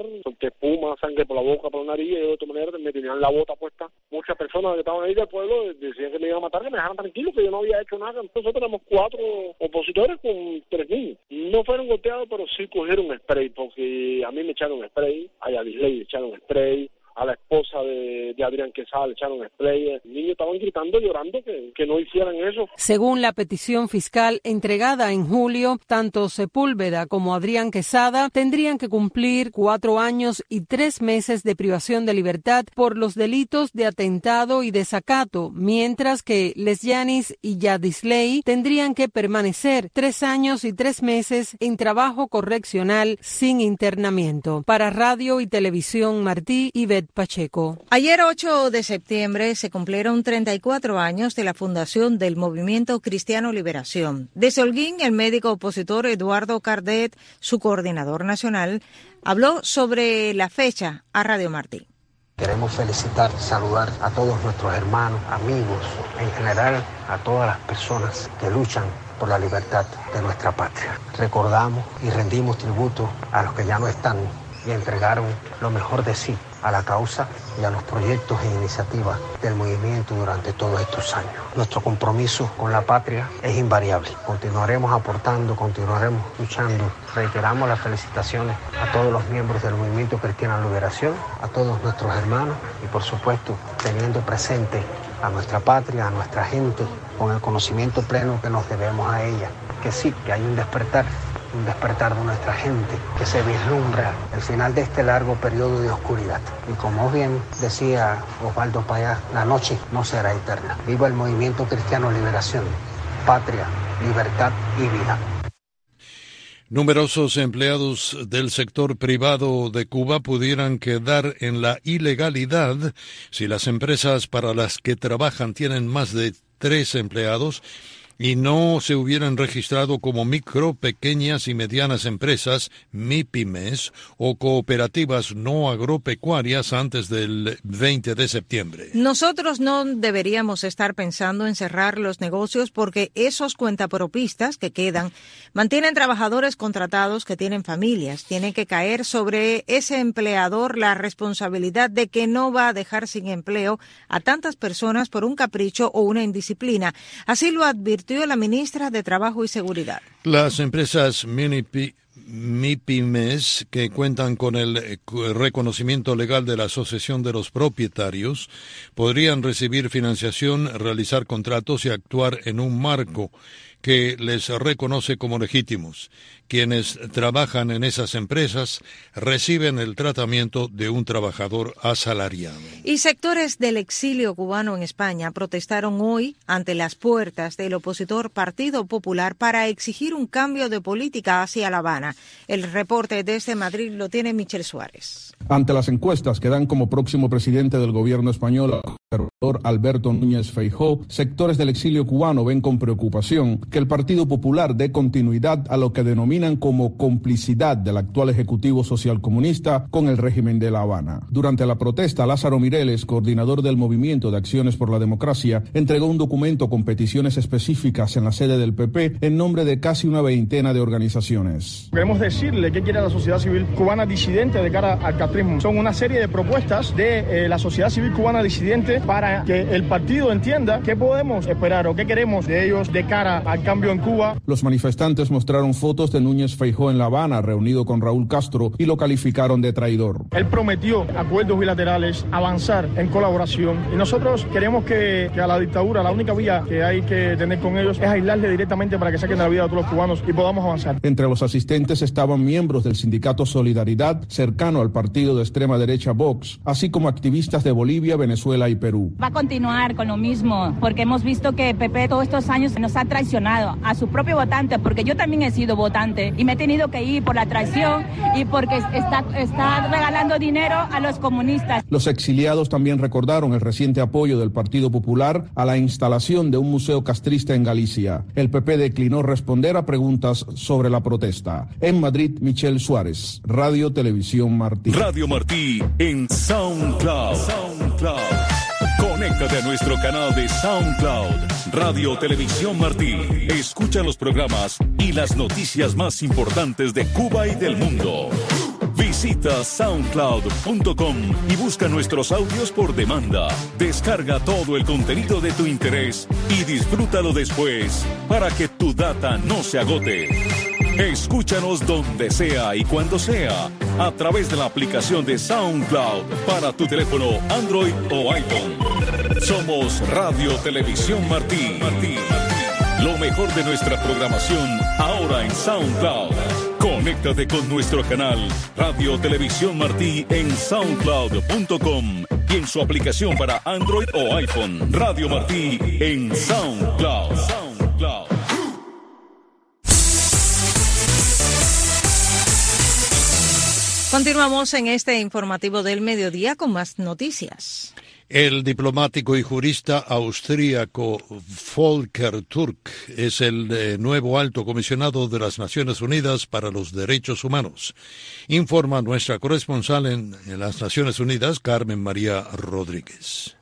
solté espuma, sangre por la boca, por la nariz, y de otra manera me tenían la bota puesta. Muchas personas que estaban ahí del pueblo decían que me iban a matar, que me dejaran tranquilo, que yo no había hecho nada. Nosotros tenemos cuatro opositores con tres niños. No fueron golpeados, pero sí cogieron spray, porque a mí me echaron spray, a Yadisley le echaron spray, a la esposa de, de Adrián Quesada le echaron spray. Los niños estaban gritando, llorando que, que no hicieran eso. Según la petición fiscal entregada en julio, tanto Sepúlveda como Adrián Quesada tendrían que cumplir cuatro años y tres meses de privación de libertad por los delitos de atentado y desacato, mientras que Lesyanis y Yadisley tendrían que permanecer tres años y tres meses en trabajo correccional sin internamiento. Para Radio y Televisión Martí, Ivette Pacheco. Ayer ocho de septiembre se cumplieron treinta y cuatro años de la fundación del Movimiento Cristiano Liberación. Desde Holguín, el médico opositor Eduardo Cardet, su coordinador nacional, habló sobre la fecha a Radio Martí. Queremos felicitar, saludar a todos nuestros hermanos, amigos, en general a todas las personas que luchan por la libertad de nuestra patria. Recordamos y rendimos tributo a los que ya no están y entregaron lo mejor de sí a la causa y a los proyectos e iniciativas del movimiento durante todos estos años. Nuestro compromiso con la patria es invariable. Continuaremos aportando, continuaremos luchando. Reiteramos las felicitaciones a todos los miembros del Movimiento Cristiano Liberación, a todos nuestros hermanos y, por supuesto, teniendo presente a nuestra patria, a nuestra gente, con el conocimiento pleno que nos debemos a ella. Que sí, que hay un despertar, un despertar de nuestra gente, que se vislumbra el final de este largo periodo de oscuridad. Y como bien decía Osvaldo Payá, la noche no será eterna. Viva el Movimiento Cristiano Liberación, patria, libertad y vida. Numerosos empleados del sector privado de Cuba pudieran quedar en la ilegalidad si las empresas para las que trabajan tienen más de tres empleados y no se hubieran registrado como micro, pequeñas y medianas empresas, MIPYMES, o cooperativas no agropecuarias antes del veinte de septiembre. Nosotros no deberíamos estar pensando en cerrar los negocios porque esos cuentapropistas que quedan mantienen trabajadores contratados que tienen familias. Tiene que caer sobre ese empleador la responsabilidad de que no va a dejar sin empleo a tantas personas por un capricho o una indisciplina. Así lo advirtió la ministra de Trabajo y Seguridad. Las empresas MIPYMES que cuentan con el reconocimiento legal de la Asociación de los Propietarios podrían recibir financiación, realizar contratos y actuar en un marco que les reconoce como legítimos. Quienes trabajan en esas empresas reciben el tratamiento de un trabajador asalariado. Y sectores del exilio cubano en España protestaron hoy ante las puertas del opositor Partido Popular para exigir un cambio de política hacia La Habana. El reporte desde Madrid lo tiene Michel Suárez. Ante las encuestas que dan como próximo presidente del gobierno español al conservador Alberto Núñez Feijóo, sectores del exilio cubano ven con preocupación que el Partido Popular dé continuidad a lo que denominan como complicidad del actual Ejecutivo Socialcomunista con el régimen de La Habana. Durante la protesta, Lázaro Mireles, coordinador del Movimiento de Acciones por la Democracia, entregó un documento con peticiones específicas en la sede del P P en nombre de casi una veintena de organizaciones. Queremos decirle qué quiere la sociedad civil cubana disidente de cara al catrismo. Son una serie de propuestas de eh, la sociedad civil cubana disidente para que el partido entienda qué podemos esperar o qué queremos de ellos de cara al cambio en Cuba. Los manifestantes mostraron fotos de Núñez Feijóo en La Habana, reunido con Raúl Castro, y lo calificaron de traidor. Él prometió acuerdos bilaterales, avanzar en colaboración, y nosotros queremos que, que a la dictadura, la única vía que hay que tener con ellos es aislarle directamente para que saquen la vida a todos los cubanos y podamos avanzar. Entre los asistentes estaban miembros del sindicato Solidaridad, cercano al partido de extrema derecha Vox, así como activistas de Bolivia, Venezuela y Perú. Va a continuar con lo mismo, porque hemos visto que P P todos estos años nos ha traicionado a su propio votante, porque yo también he sido votante y me he tenido que ir por la traición y porque está, está regalando dinero a los comunistas. Los exiliados también recordaron el reciente apoyo del Partido Popular a la instalación de un museo castrista en Galicia. El P P declinó responder a preguntas sobre la protesta. En Madrid, Michel Suárez, Radio Televisión Martí. Radio Martí en SoundCloud. SoundCloud. Conéctate a nuestro canal de SoundCloud, Radio Televisión Martí. Escucha los programas y las noticias más importantes de Cuba y del mundo. Visita Visita soundcloud punto com y busca nuestros audios por demanda. Descarga todo el contenido de tu interés y disfrútalo después para que tu data no se agote. Escúchanos donde sea y cuando sea a través de la aplicación de SoundCloud para tu teléfono Android o iPhone. Somos Radio Televisión Martí. Martí. Lo mejor de nuestra programación ahora en SoundCloud. Conéctate con nuestro canal Radio Televisión Martí en soundcloud punto com y en su aplicación para Android o iPhone. Radio Martí en SoundCloud. SoundCloud. Continuamos en este informativo del mediodía con más noticias. El diplomático y jurista austríaco Volker Türk es el eh, nuevo alto comisionado de las Naciones Unidas para los Derechos Humanos. Informa nuestra corresponsal en, en las Naciones Unidas, Carmen María Rodríguez.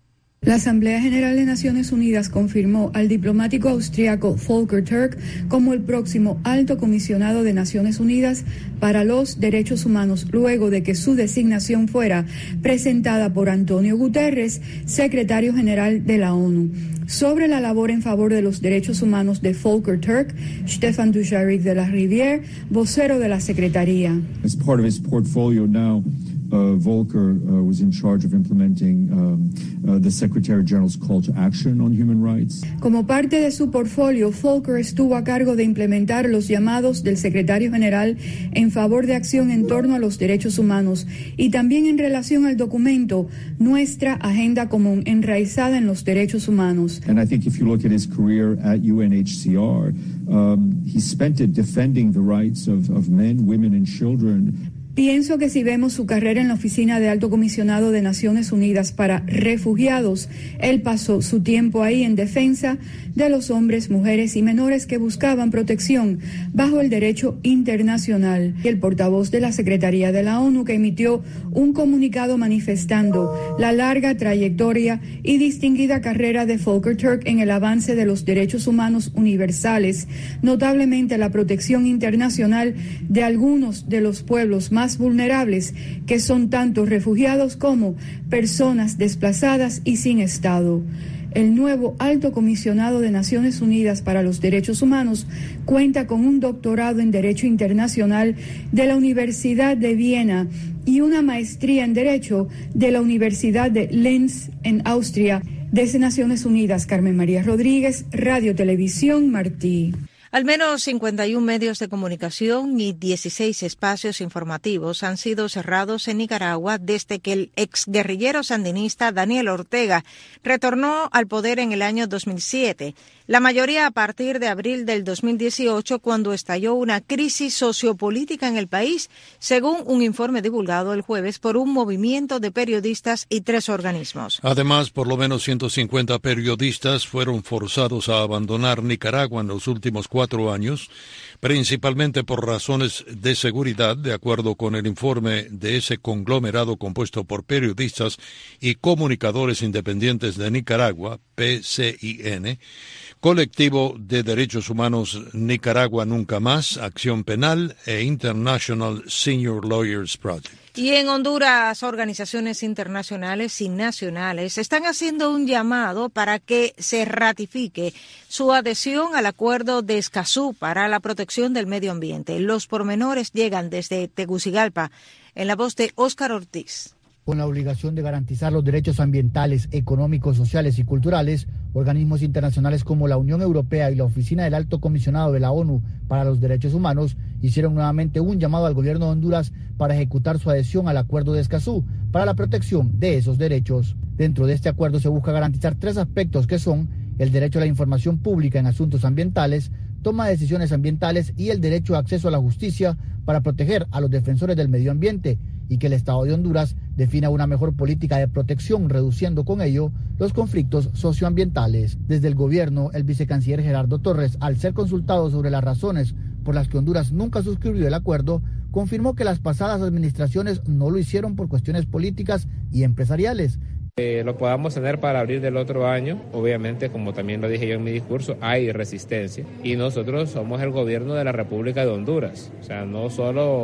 La Asamblea General de Naciones Unidas confirmó al diplomático austriaco Volker Türk como el próximo alto comisionado de Naciones Unidas para los Derechos Humanos, luego de que su designación fuera presentada por Antonio Guterres, secretario general de la ONU. Sobre la labor en favor de los derechos humanos de Volker Türk, Stefan Dujarric de la Rivière, vocero de la Secretaría. As part of his portfolio now, Uh, Volker uh, was in charge of implementing um, uh, the Secretary General's call to action on human rights. Como parte de su portfolio, Volker estuvo a cargo de implementar los llamados del Secretario General en favor de acción en torno a los derechos humanos y también en relación al documento Nuestra Agenda Común enraizada en los derechos humanos. And I think if you look at his career at U N H C R, um, he spent it defending the rights of, of men, women and children. Pienso que si vemos su carrera en la Oficina de Alto Comisionado de Naciones Unidas para Refugiados, él pasó su tiempo ahí en defensa de los hombres, mujeres y menores que buscaban protección bajo el derecho internacional. El portavoz de la Secretaría de la ONU, que emitió un comunicado manifestando la larga trayectoria y distinguida carrera de Volker Türk en el avance de los derechos humanos universales, notablemente la protección internacional de algunos de los pueblos más vulnerables, que son tanto refugiados como personas desplazadas y sin Estado. El nuevo alto comisionado de Naciones Unidas para los Derechos Humanos cuenta con un doctorado en Derecho Internacional de la Universidad de Viena y una maestría en Derecho de la Universidad de Linz en Austria. Desde Naciones Unidas, Carmen María Rodríguez, Radio Televisión Martí. Al menos cincuenta y uno medios de comunicación y dieciséis espacios informativos han sido cerrados en Nicaragua desde que el exguerrillero sandinista Daniel Ortega retornó al poder en el año dos mil siete. La mayoría a partir de abril del dos mil dieciocho, cuando estalló una crisis sociopolítica en el país, según un informe divulgado el jueves por un movimiento de periodistas y tres organismos. Además, por lo menos ciento cincuenta periodistas fueron forzados a abandonar Nicaragua en los últimos cuatro años, principalmente por razones de seguridad, de acuerdo con el informe de ese conglomerado compuesto por periodistas y comunicadores independientes de Nicaragua, P C I N, Colectivo de Derechos Humanos Nicaragua Nunca Más, Acción Penal e International Senior Lawyers Project. Y en Honduras, organizaciones internacionales y nacionales están haciendo un llamado para que se ratifique su adhesión al Acuerdo de Escazú para la protección del medio ambiente. Los pormenores llegan desde Tegucigalpa, en la voz de Óscar Ortiz. Con la obligación de garantizar los derechos ambientales, económicos, sociales y culturales, organismos internacionales como la Unión Europea y la Oficina del Alto Comisionado de la ONU para los Derechos Humanos hicieron nuevamente un llamado al gobierno de Honduras para ejecutar su adhesión al Acuerdo de Escazú para la protección de esos derechos. Dentro de este acuerdo se busca garantizar tres aspectos que son el derecho a la información pública en asuntos ambientales, toma de decisiones ambientales y el derecho a acceso a la justicia para proteger a los defensores del medio ambiente, y que el Estado de Honduras defina una mejor política de protección, reduciendo con ello los conflictos socioambientales. Desde el gobierno, el vicecanciller Gerardo Torres, al ser consultado sobre las razones por las que Honduras nunca suscribió el acuerdo, confirmó que las pasadas administraciones no lo hicieron por cuestiones políticas y empresariales. Eh, lo podamos tener para abril del otro año, obviamente, como también lo dije yo en mi discurso, hay resistencia y nosotros somos el gobierno de la República de Honduras, o sea, no solo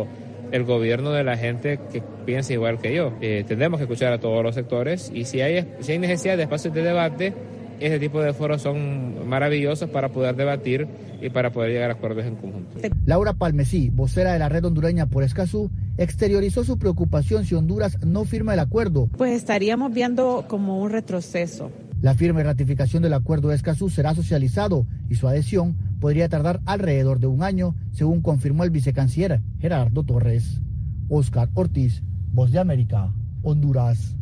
el gobierno de la gente que piensa igual que yo. Eh, tenemos que escuchar a todos los sectores y si hay, si hay necesidad de espacios de debate, este tipo de foros son maravillosos para poder debatir y para poder llegar a acuerdos en conjunto. Laura Palmesí, vocera de la Red Hondureña por Escazú, exteriorizó su preocupación si Honduras no firma el acuerdo. Pues estaríamos viendo como un retroceso. La firma y ratificación del acuerdo de Escazú será socializado y su adhesión podría tardar alrededor de un año, según confirmó el vicecanciller Gerardo Torres. Oscar Ortiz, Voz de América, Honduras.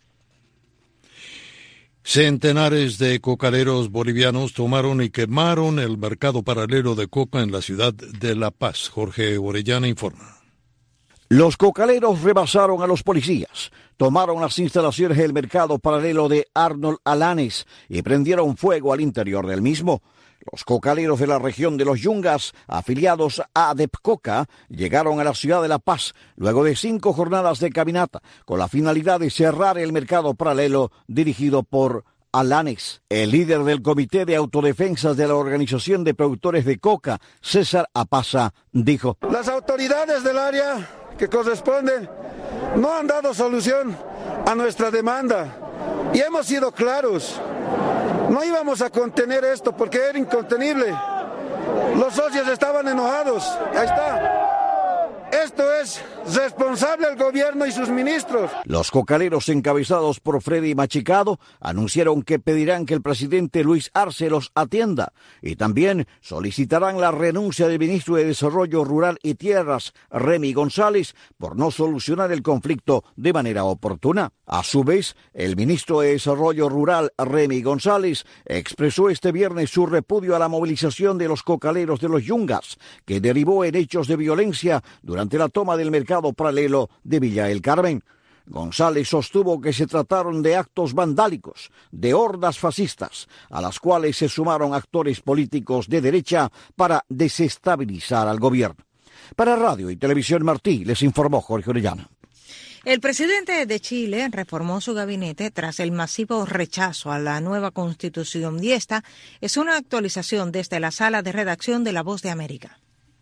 Centenares de cocaleros bolivianos tomaron y quemaron el mercado paralelo de coca en la ciudad de La Paz. Jorge Orellana informa. Los cocaleros rebasaron a los policías, tomaron las instalaciones del mercado paralelo de Arnold Alanes y prendieron fuego al interior del mismo. Los cocaleros de la región de los Yungas, afiliados a DEPCOCA, llegaron a la ciudad de La Paz luego de cinco jornadas de caminata con la finalidad de cerrar el mercado paralelo dirigido por Alanes. El líder del Comité de Autodefensas de la Organización de Productores de Coca, César Apaza, dijo: Las autoridades del área que corresponden no han dado solución a nuestra demanda y hemos sido claros. No íbamos a contener esto porque era incontenible. Los socios estaban enojados. Ahí está. Esto es responsable el gobierno y sus ministros. Los cocaleros encabezados por Freddy Machicado anunciaron que pedirán que el presidente Luis Arce los atienda y también solicitarán la renuncia del ministro de Desarrollo Rural y Tierras, Remy González, por no solucionar el conflicto de manera oportuna. A su vez, el ministro de Desarrollo Rural, Remy González, expresó este viernes su repudio a la movilización de los cocaleros de los Yungas, que derivó en hechos de violencia durante Durante la toma del mercado paralelo de Villa El Carmen. González sostuvo que se trataron de actos vandálicos, de hordas fascistas, a las cuales se sumaron actores políticos de derecha para desestabilizar al gobierno. Para Radio y Televisión Martí, les informó Jorge Orellana. El presidente de Chile reformó su gabinete tras el masivo rechazo a la nueva Constitución y esta es una actualización desde la sala de redacción de La Voz de América.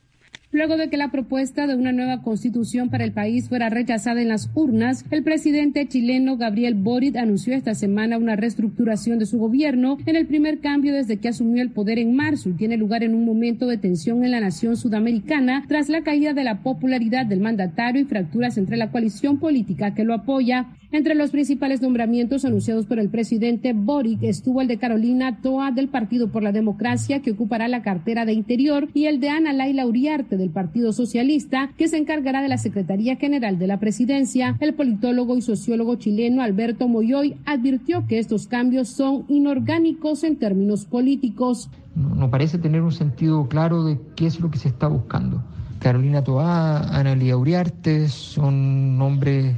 Luego de que la propuesta de una nueva constitución para el país fuera rechazada en las urnas, el presidente chileno Gabriel Boric anunció esta semana una reestructuración de su gobierno en el primer cambio desde que asumió el poder en marzo y tiene lugar en un momento de tensión en la nación sudamericana tras la caída de la popularidad del mandatario y fracturas entre la coalición política que lo apoya. Entre los principales nombramientos anunciados por el presidente Boric estuvo el de Carolina Toa del Partido por la Democracia, que ocupará la cartera de Interior, y el de Ana Laila Uriarte del Partido Socialista, que se encargará de la Secretaría General de la Presidencia. El politólogo y sociólogo chileno Alberto Moyoy advirtió que estos cambios son inorgánicos en términos políticos. No, no parece tener un sentido claro de qué es lo que se está buscando. Carolina Toa, Ana Laila Uriarte son nombres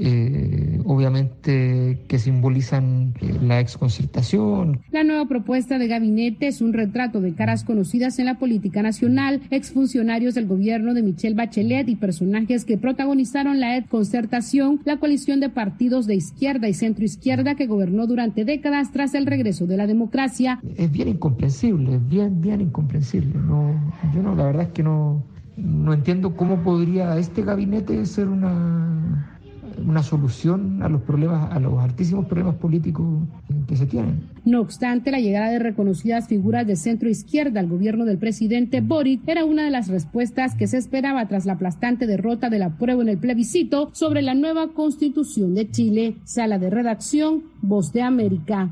Eh, obviamente que simbolizan eh, la exconcertación. La nueva propuesta de gabinete es un retrato de caras conocidas en la política nacional, exfuncionarios del gobierno de Michelle Bachelet y personajes que protagonizaron la exconcertación, la coalición de partidos de izquierda y centroizquierda que gobernó durante décadas tras el regreso de la democracia. Es bien incomprensible, es bien, bien incomprensible. No, yo no, la verdad es que no, no entiendo cómo podría este gabinete ser una una solución a los problemas, a los altísimos problemas políticos que se tienen. No obstante, la llegada de reconocidas figuras de centro izquierda al gobierno del presidente Boric era una de las respuestas que se esperaba tras la aplastante derrota del apruebo en el plebiscito sobre la nueva Constitución de Chile. Sala de redacción, Voz de América.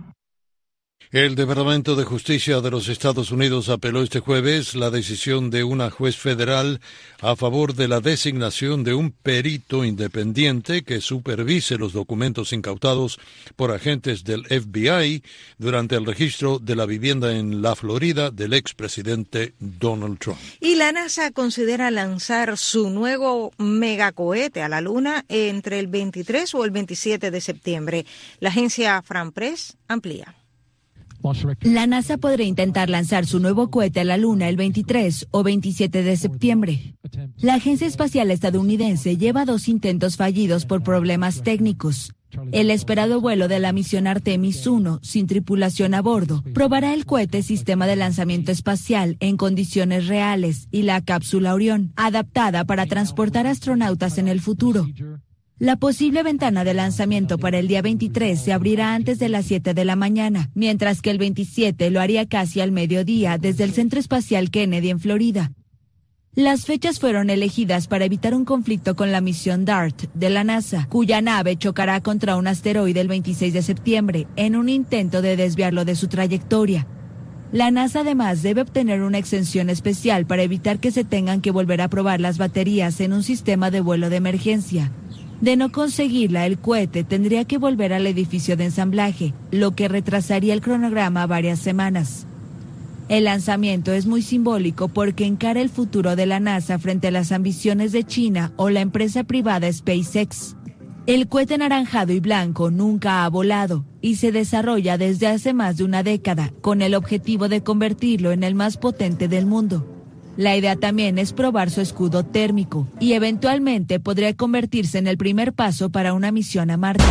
El Departamento de Justicia de los Estados Unidos apeló este jueves la decisión de una juez federal a favor de la designación de un perito independiente que supervise los documentos incautados por agentes del F B I durante el registro de la vivienda en la Florida del expresidente Donald Trump. Y la NASA considera lanzar su nuevo megacohete a la Luna entre el veintitrés o el veintisiete de septiembre. La agencia France Press amplía. La NASA podría intentar lanzar su nuevo cohete a la Luna el veintitrés o veintisiete de septiembre. La Agencia Espacial Estadounidense lleva dos intentos fallidos por problemas técnicos. El esperado vuelo de la misión Artemis uno, sin tripulación a bordo, probará el cohete Sistema de Lanzamiento Espacial en condiciones reales y la cápsula Orión, adaptada para transportar astronautas en el futuro. La posible ventana de lanzamiento para el día veintitrés se abrirá antes de las siete de la mañana, mientras que el veintisiete lo haría casi al mediodía desde el Centro Espacial Kennedy en Florida. Las fechas fueron elegidas para evitar un conflicto con la misión DART de la NASA, cuya nave chocará contra un asteroide el veintiséis de septiembre en un intento de desviarlo de su trayectoria. La NASA además debe obtener una exención especial para evitar que se tengan que volver a probar las baterías en un sistema de vuelo de emergencia. De no conseguirla, el cohete tendría que volver al edificio de ensamblaje, lo que retrasaría el cronograma varias semanas. El lanzamiento es muy simbólico porque encara el futuro de la NASA frente a las ambiciones de China o la empresa privada SpaceX. El cohete anaranjado y blanco nunca ha volado y se desarrolla desde hace más de una década con el objetivo de convertirlo en el más potente del mundo. La idea también es probar su escudo térmico y eventualmente podría convertirse en el primer paso para una misión a Marte.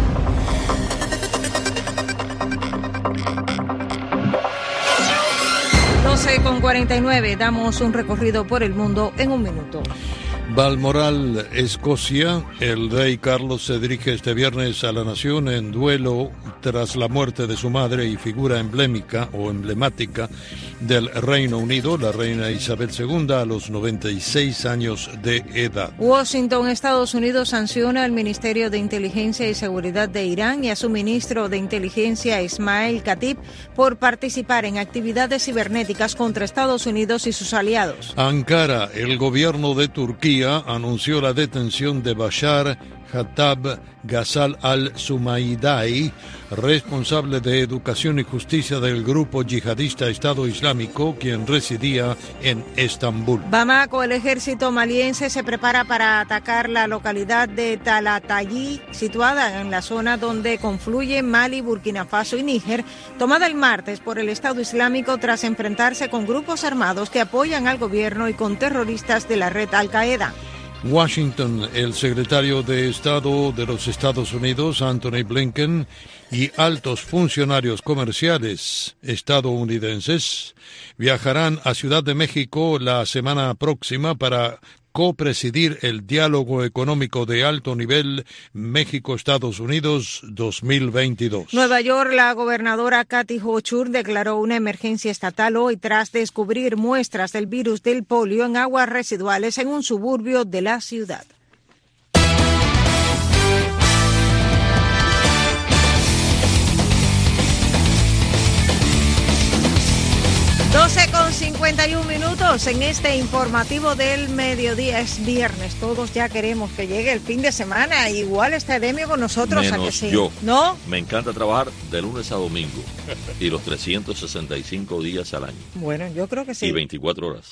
doce con cuarenta y nueve, damos un recorrido por el mundo en un minuto. Balmoral, Escocia. El rey Carlos se dirige este viernes a la nación en duelo tras la muerte de su madre y figura emblemática o emblemática del Reino Unido, la reina Isabel segunda, a los noventa y seis años de edad. Washington, Estados Unidos, sanciona al Ministerio de Inteligencia y Seguridad de Irán y a su ministro de Inteligencia, Ismail Khatib, por participar en actividades cibernéticas contra Estados Unidos y sus aliados. Ankara, el gobierno de Turquía anunció la detención de Bashar Hattab Ghazal al-Sumaidai, responsable de educación y justicia del grupo yihadista Estado Islámico, quien residía en Estambul. Bamako, el ejército maliense se prepara para atacar la localidad de Talatayí, situada en la zona donde confluyen Mali, Burkina Faso y Níger, tomada el martes por el Estado Islámico tras enfrentarse con grupos armados que apoyan al gobierno y con terroristas de la red Al-Qaeda. Washington, el secretario de Estado de los Estados Unidos, Anthony Blinken, y altos funcionarios comerciales estadounidenses viajarán a Ciudad de México la semana próxima para copresidir el diálogo económico de alto nivel México-Estados Unidos dos mil veintidós. Nueva York, la gobernadora Kathy Hochul declaró una emergencia estatal hoy tras descubrir muestras del virus del polio en aguas residuales en un suburbio de la ciudad. doce con cincuenta y un minutos en este informativo del mediodía. Es viernes, todos ya queremos que llegue el fin de semana. Igual está Edemio con nosotros. Menos a que sí. yo. ¿No? Me encanta trabajar de lunes a domingo y los trescientos sesenta y cinco días al año. Bueno, yo creo que sí. Y veinticuatro horas.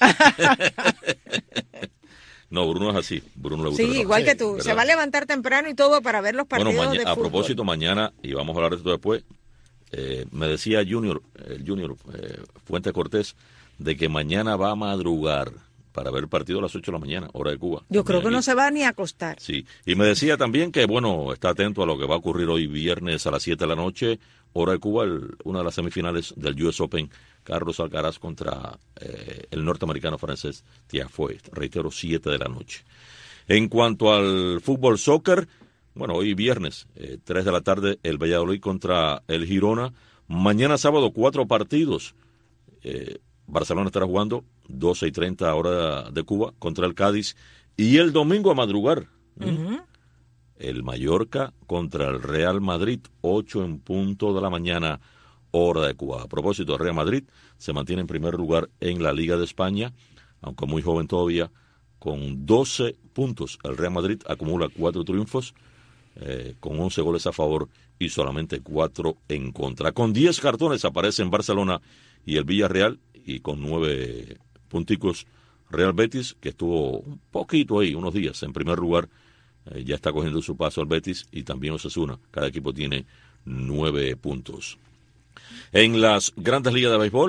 No, Bruno es así. Bruno le gusta Sí, trabajar. igual que tú. ¿Verdad? Se va a levantar temprano y todo para ver los partidos Bueno, de a fútbol. propósito, mañana, y vamos a hablar de esto después, eh, me decía Junior, el Junior eh, Fuente Cortés, de que mañana va a madrugar para ver el partido a las ocho de la mañana, hora de Cuba. Yo creo que aquí. no se va ni a acostar. Sí, y me decía también que, bueno, está atento a lo que va a ocurrir hoy viernes a las siete de la noche, hora de Cuba, el, una de las semifinales del U S Open, Carlos Alcaraz contra eh, el norteamericano francés Tiafoe, reitero, siete de la noche. En cuanto al fútbol soccer, bueno, hoy viernes, eh, tres de la tarde, el Valladolid contra el Girona. Mañana sábado, cuatro partidos. Eh, Barcelona estará jugando doce y treinta hora de Cuba contra el Cádiz. Y el domingo a madrugar, uh-huh. el Mallorca contra el Real Madrid, ocho en punto de la mañana, hora de Cuba. A propósito, el Real Madrid se mantiene en primer lugar en la Liga de España, aunque muy joven todavía, con doce puntos. El Real Madrid acumula cuatro triunfos, eh, con once goles a favor y solamente cuatro en contra. Con diez cartones aparece en Barcelona y el Villarreal, y con nueve punticos Real Betis, que estuvo un poquito ahí, unos días en primer lugar, eh, ya está cogiendo su paso al Betis, y también Osasuna. Cada equipo tiene nueve puntos. En las grandes ligas de béisbol,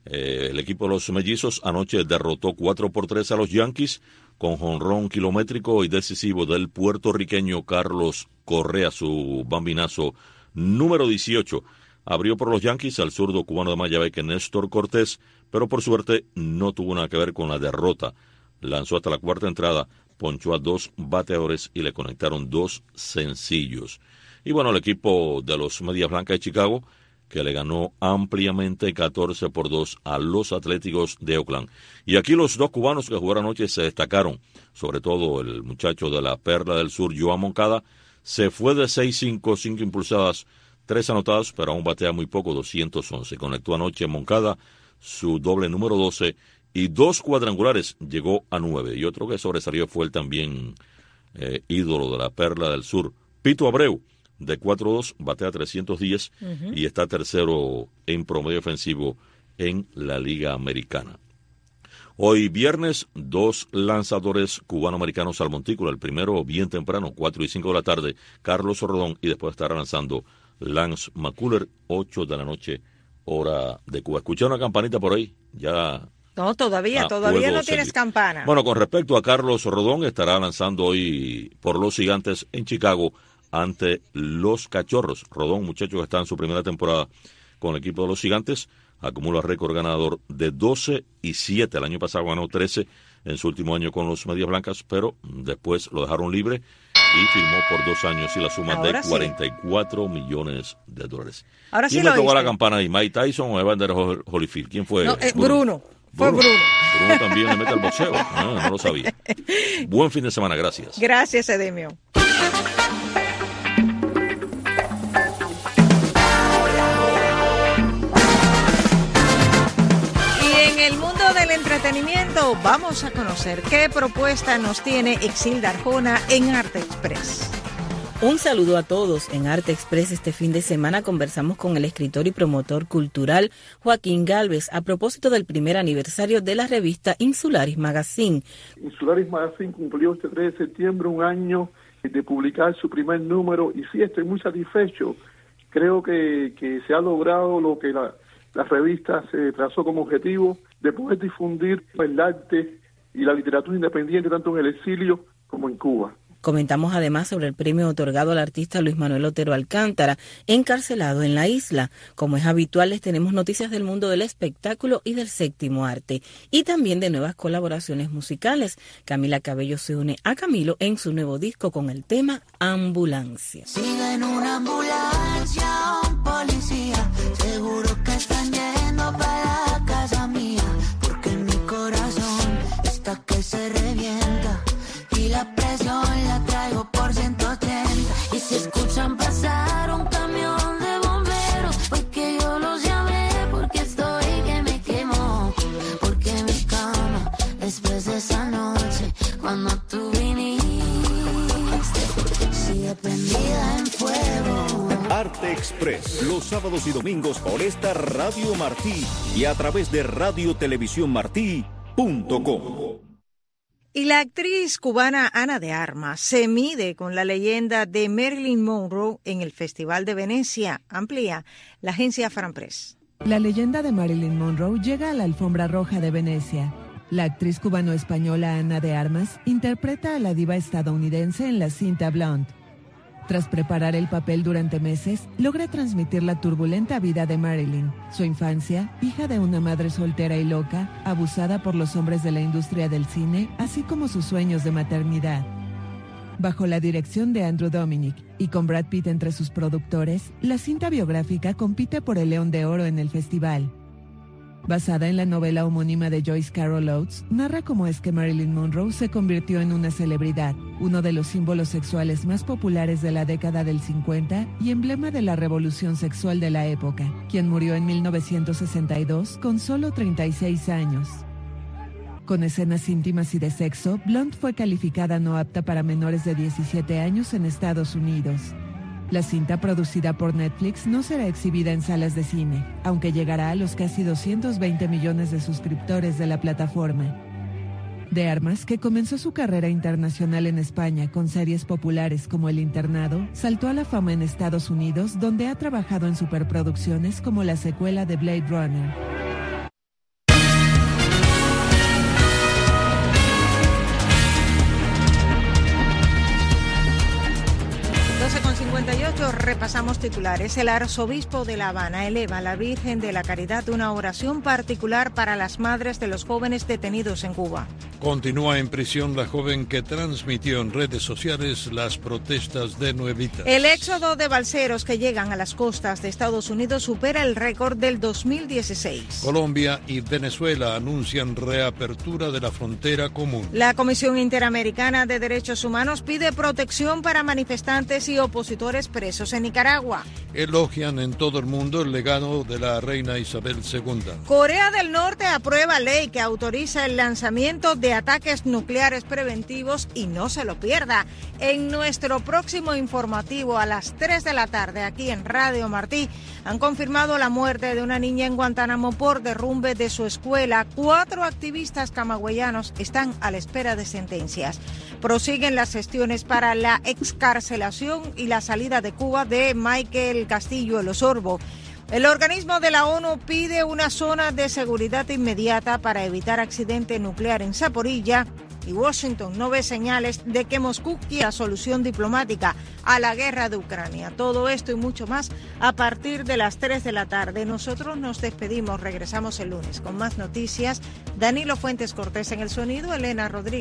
Eh, el equipo de los mellizos anoche derrotó cuatro por tres a los Yankees con jonrón kilométrico y decisivo del puertorriqueño Carlos Correa, su bambinazo número dieciocho. Abrió por los Yankees al zurdo cubano de Mayabeque, Néstor Cortés, pero por suerte no tuvo nada que ver con la derrota. Lanzó hasta la cuarta entrada, ponchó a dos bateadores y le conectaron dos sencillos. Y bueno, el equipo de los Medias Blancas de Chicago, que le ganó ampliamente catorce por dos a los Atléticos de Oakland. Y aquí los dos cubanos que jugaron anoche se destacaron, sobre todo el muchacho de la Perla del Sur, Joan Moncada, se fue de seis cinco, cinco impulsadas, tres anotadas, pero aún batea muy poco, doscientos once. Conectó anoche Moncada su doble número doce y dos cuadrangulares, llegó a nueve. Y otro que sobresalió fue el también eh, ídolo de la Perla del Sur, Pito Abreu, de cuatro dos, batea trescientos diez uh-huh. y está tercero en promedio ofensivo en la Liga Americana. Hoy viernes, dos lanzadores cubano-americanos al montículo. El primero bien temprano, cuatro y cinco de la tarde, Carlos Rodón, y después estará lanzando Lance McCullers, ocho de la noche, hora de Cuba. ¿Escuché una campanita por ahí? Ya... No, todavía, ah, todavía no seguir. tienes campana. Bueno, con respecto a Carlos Rodón, estará lanzando hoy por los Gigantes en Chicago ante los Cachorros. Rodón, muchacho que está en su primera temporada con el equipo de los Gigantes, acumula récord ganador de doce y siete. El año pasado ganó trece en su último año con los Medias Blancas, pero después lo dejaron libre y firmó por dos años y la suma Ahora de cuarenta y cuatro sí. millones de dólares. Ahora ¿Quién sí le tocó viste? la campana ahí? ¿Mike Tyson o Evander Holyfield? ¿Quién fue? No, eh, Bruno. Bruno. Fue Bruno. Bruno también le mete al boxeo. No, no lo sabía. Buen fin de semana, gracias. Gracias, Edemio. Entretenimiento, vamos a conocer qué propuesta nos tiene Exilda Arjona en Arte Express. Un saludo a todos. En Arte Express este fin de semana conversamos con el escritor y promotor cultural Joaquín Gálvez a propósito del primer aniversario de la revista Insularis Magazine. Insularis Magazine cumplió este tres de septiembre un año de publicar su primer número y sí, estoy muy satisfecho. Creo que, que se ha logrado lo que la, la revista se trazó como objetivo, de poder difundir el arte y la literatura independiente tanto en el exilio como en Cuba. Comentamos además sobre el premio otorgado al artista Luis Manuel Otero Alcántara, encarcelado en la isla. Como es habitual, les tenemos noticias del mundo del espectáculo y del séptimo arte, y también de nuevas colaboraciones musicales. Camila Cabello se une a Camilo en su nuevo disco con el tema Ambulancia. Sigue en una ambulancia un policía, seguro que están yendo para la casa mía, porque mi corazón está que se revienta y la presión la traigo por ciento ochenta. Y si escuchan pasar un camión de bomberos, pues que yo los llamé, porque estoy que me quemo, porque mi cama después de esa noche cuando tú viniste sigue prendida en fuego. Arte Express, los sábados y domingos por esta Radio Martí y a través de radio televisión martí punto com. Y la actriz cubana Ana de Armas se mide con la leyenda de Marilyn Monroe en el Festival de Venecia. Amplía la agencia Franpress. La leyenda de Marilyn Monroe llega a la alfombra roja de Venecia. La actriz cubano-española Ana de Armas interpreta a la diva estadounidense en la cinta Blonde. Tras preparar el papel durante meses, logra transmitir la turbulenta vida de Marilyn, su infancia, hija de una madre soltera y loca, abusada por los hombres de la industria del cine, así como sus sueños de maternidad. Bajo la dirección de Andrew Dominic y con Brad Pitt entre sus productores, la cinta biográfica compite por el León de Oro en el festival. Basada en la novela homónima de Joyce Carol Oates, narra cómo es que Marilyn Monroe se convirtió en una celebridad, uno de los símbolos sexuales más populares de la década del cincuenta y emblema de la revolución sexual de la época, quien murió en mil novecientos sesenta y dos con solo treinta y seis años. Con escenas íntimas y de sexo, Blonde fue calificada no apta para menores de diecisiete años en Estados Unidos. La cinta, producida por Netflix, no será exhibida en salas de cine, aunque llegará a los casi doscientos veinte millones de suscriptores de la plataforma. De Armas, que comenzó su carrera internacional en España con series populares como El Internado, saltó a la fama en Estados Unidos, donde ha trabajado en superproducciones como la secuela de Blade Runner. repasamos titulares. El arzobispo de La Habana eleva a la Virgen de la Caridad una oración particular para las madres de los jóvenes detenidos en Cuba. Continúa en prisión la joven que transmitió en redes sociales las protestas de Nuevitas. El éxodo de balseros que llegan a las costas de Estados Unidos supera el récord del dos mil dieciséis. Colombia y Venezuela anuncian reapertura de la frontera común. La Comisión Interamericana de Derechos Humanos pide protección para manifestantes y opositores presos en Nicaragua. Elogian en todo el mundo el legado de la reina Isabel segunda. Corea del Norte aprueba ley que autoriza el lanzamiento de ataques nucleares preventivos y no se lo pierda. En nuestro próximo informativo a las tres de la tarde aquí en Radio Martí han confirmado la muerte de una niña en Guantánamo por derrumbe de su escuela. Cuatro activistas camagüeyanos están a la espera de sentencias. Prosiguen las gestiones para la excarcelación y la salida de Cuba de Michael Castillo El Osorbo. El organismo de la ONU pide una zona de seguridad inmediata para evitar accidente nuclear en Zaporilla y Washington no ve señales de que Moscú quiera solución diplomática a la guerra de Ucrania. Todo esto y mucho más a partir de las tres de la tarde. Nosotros nos despedimos, regresamos el lunes con más noticias. Danilo Fuentes Cortés en el sonido, Elena Rodríguez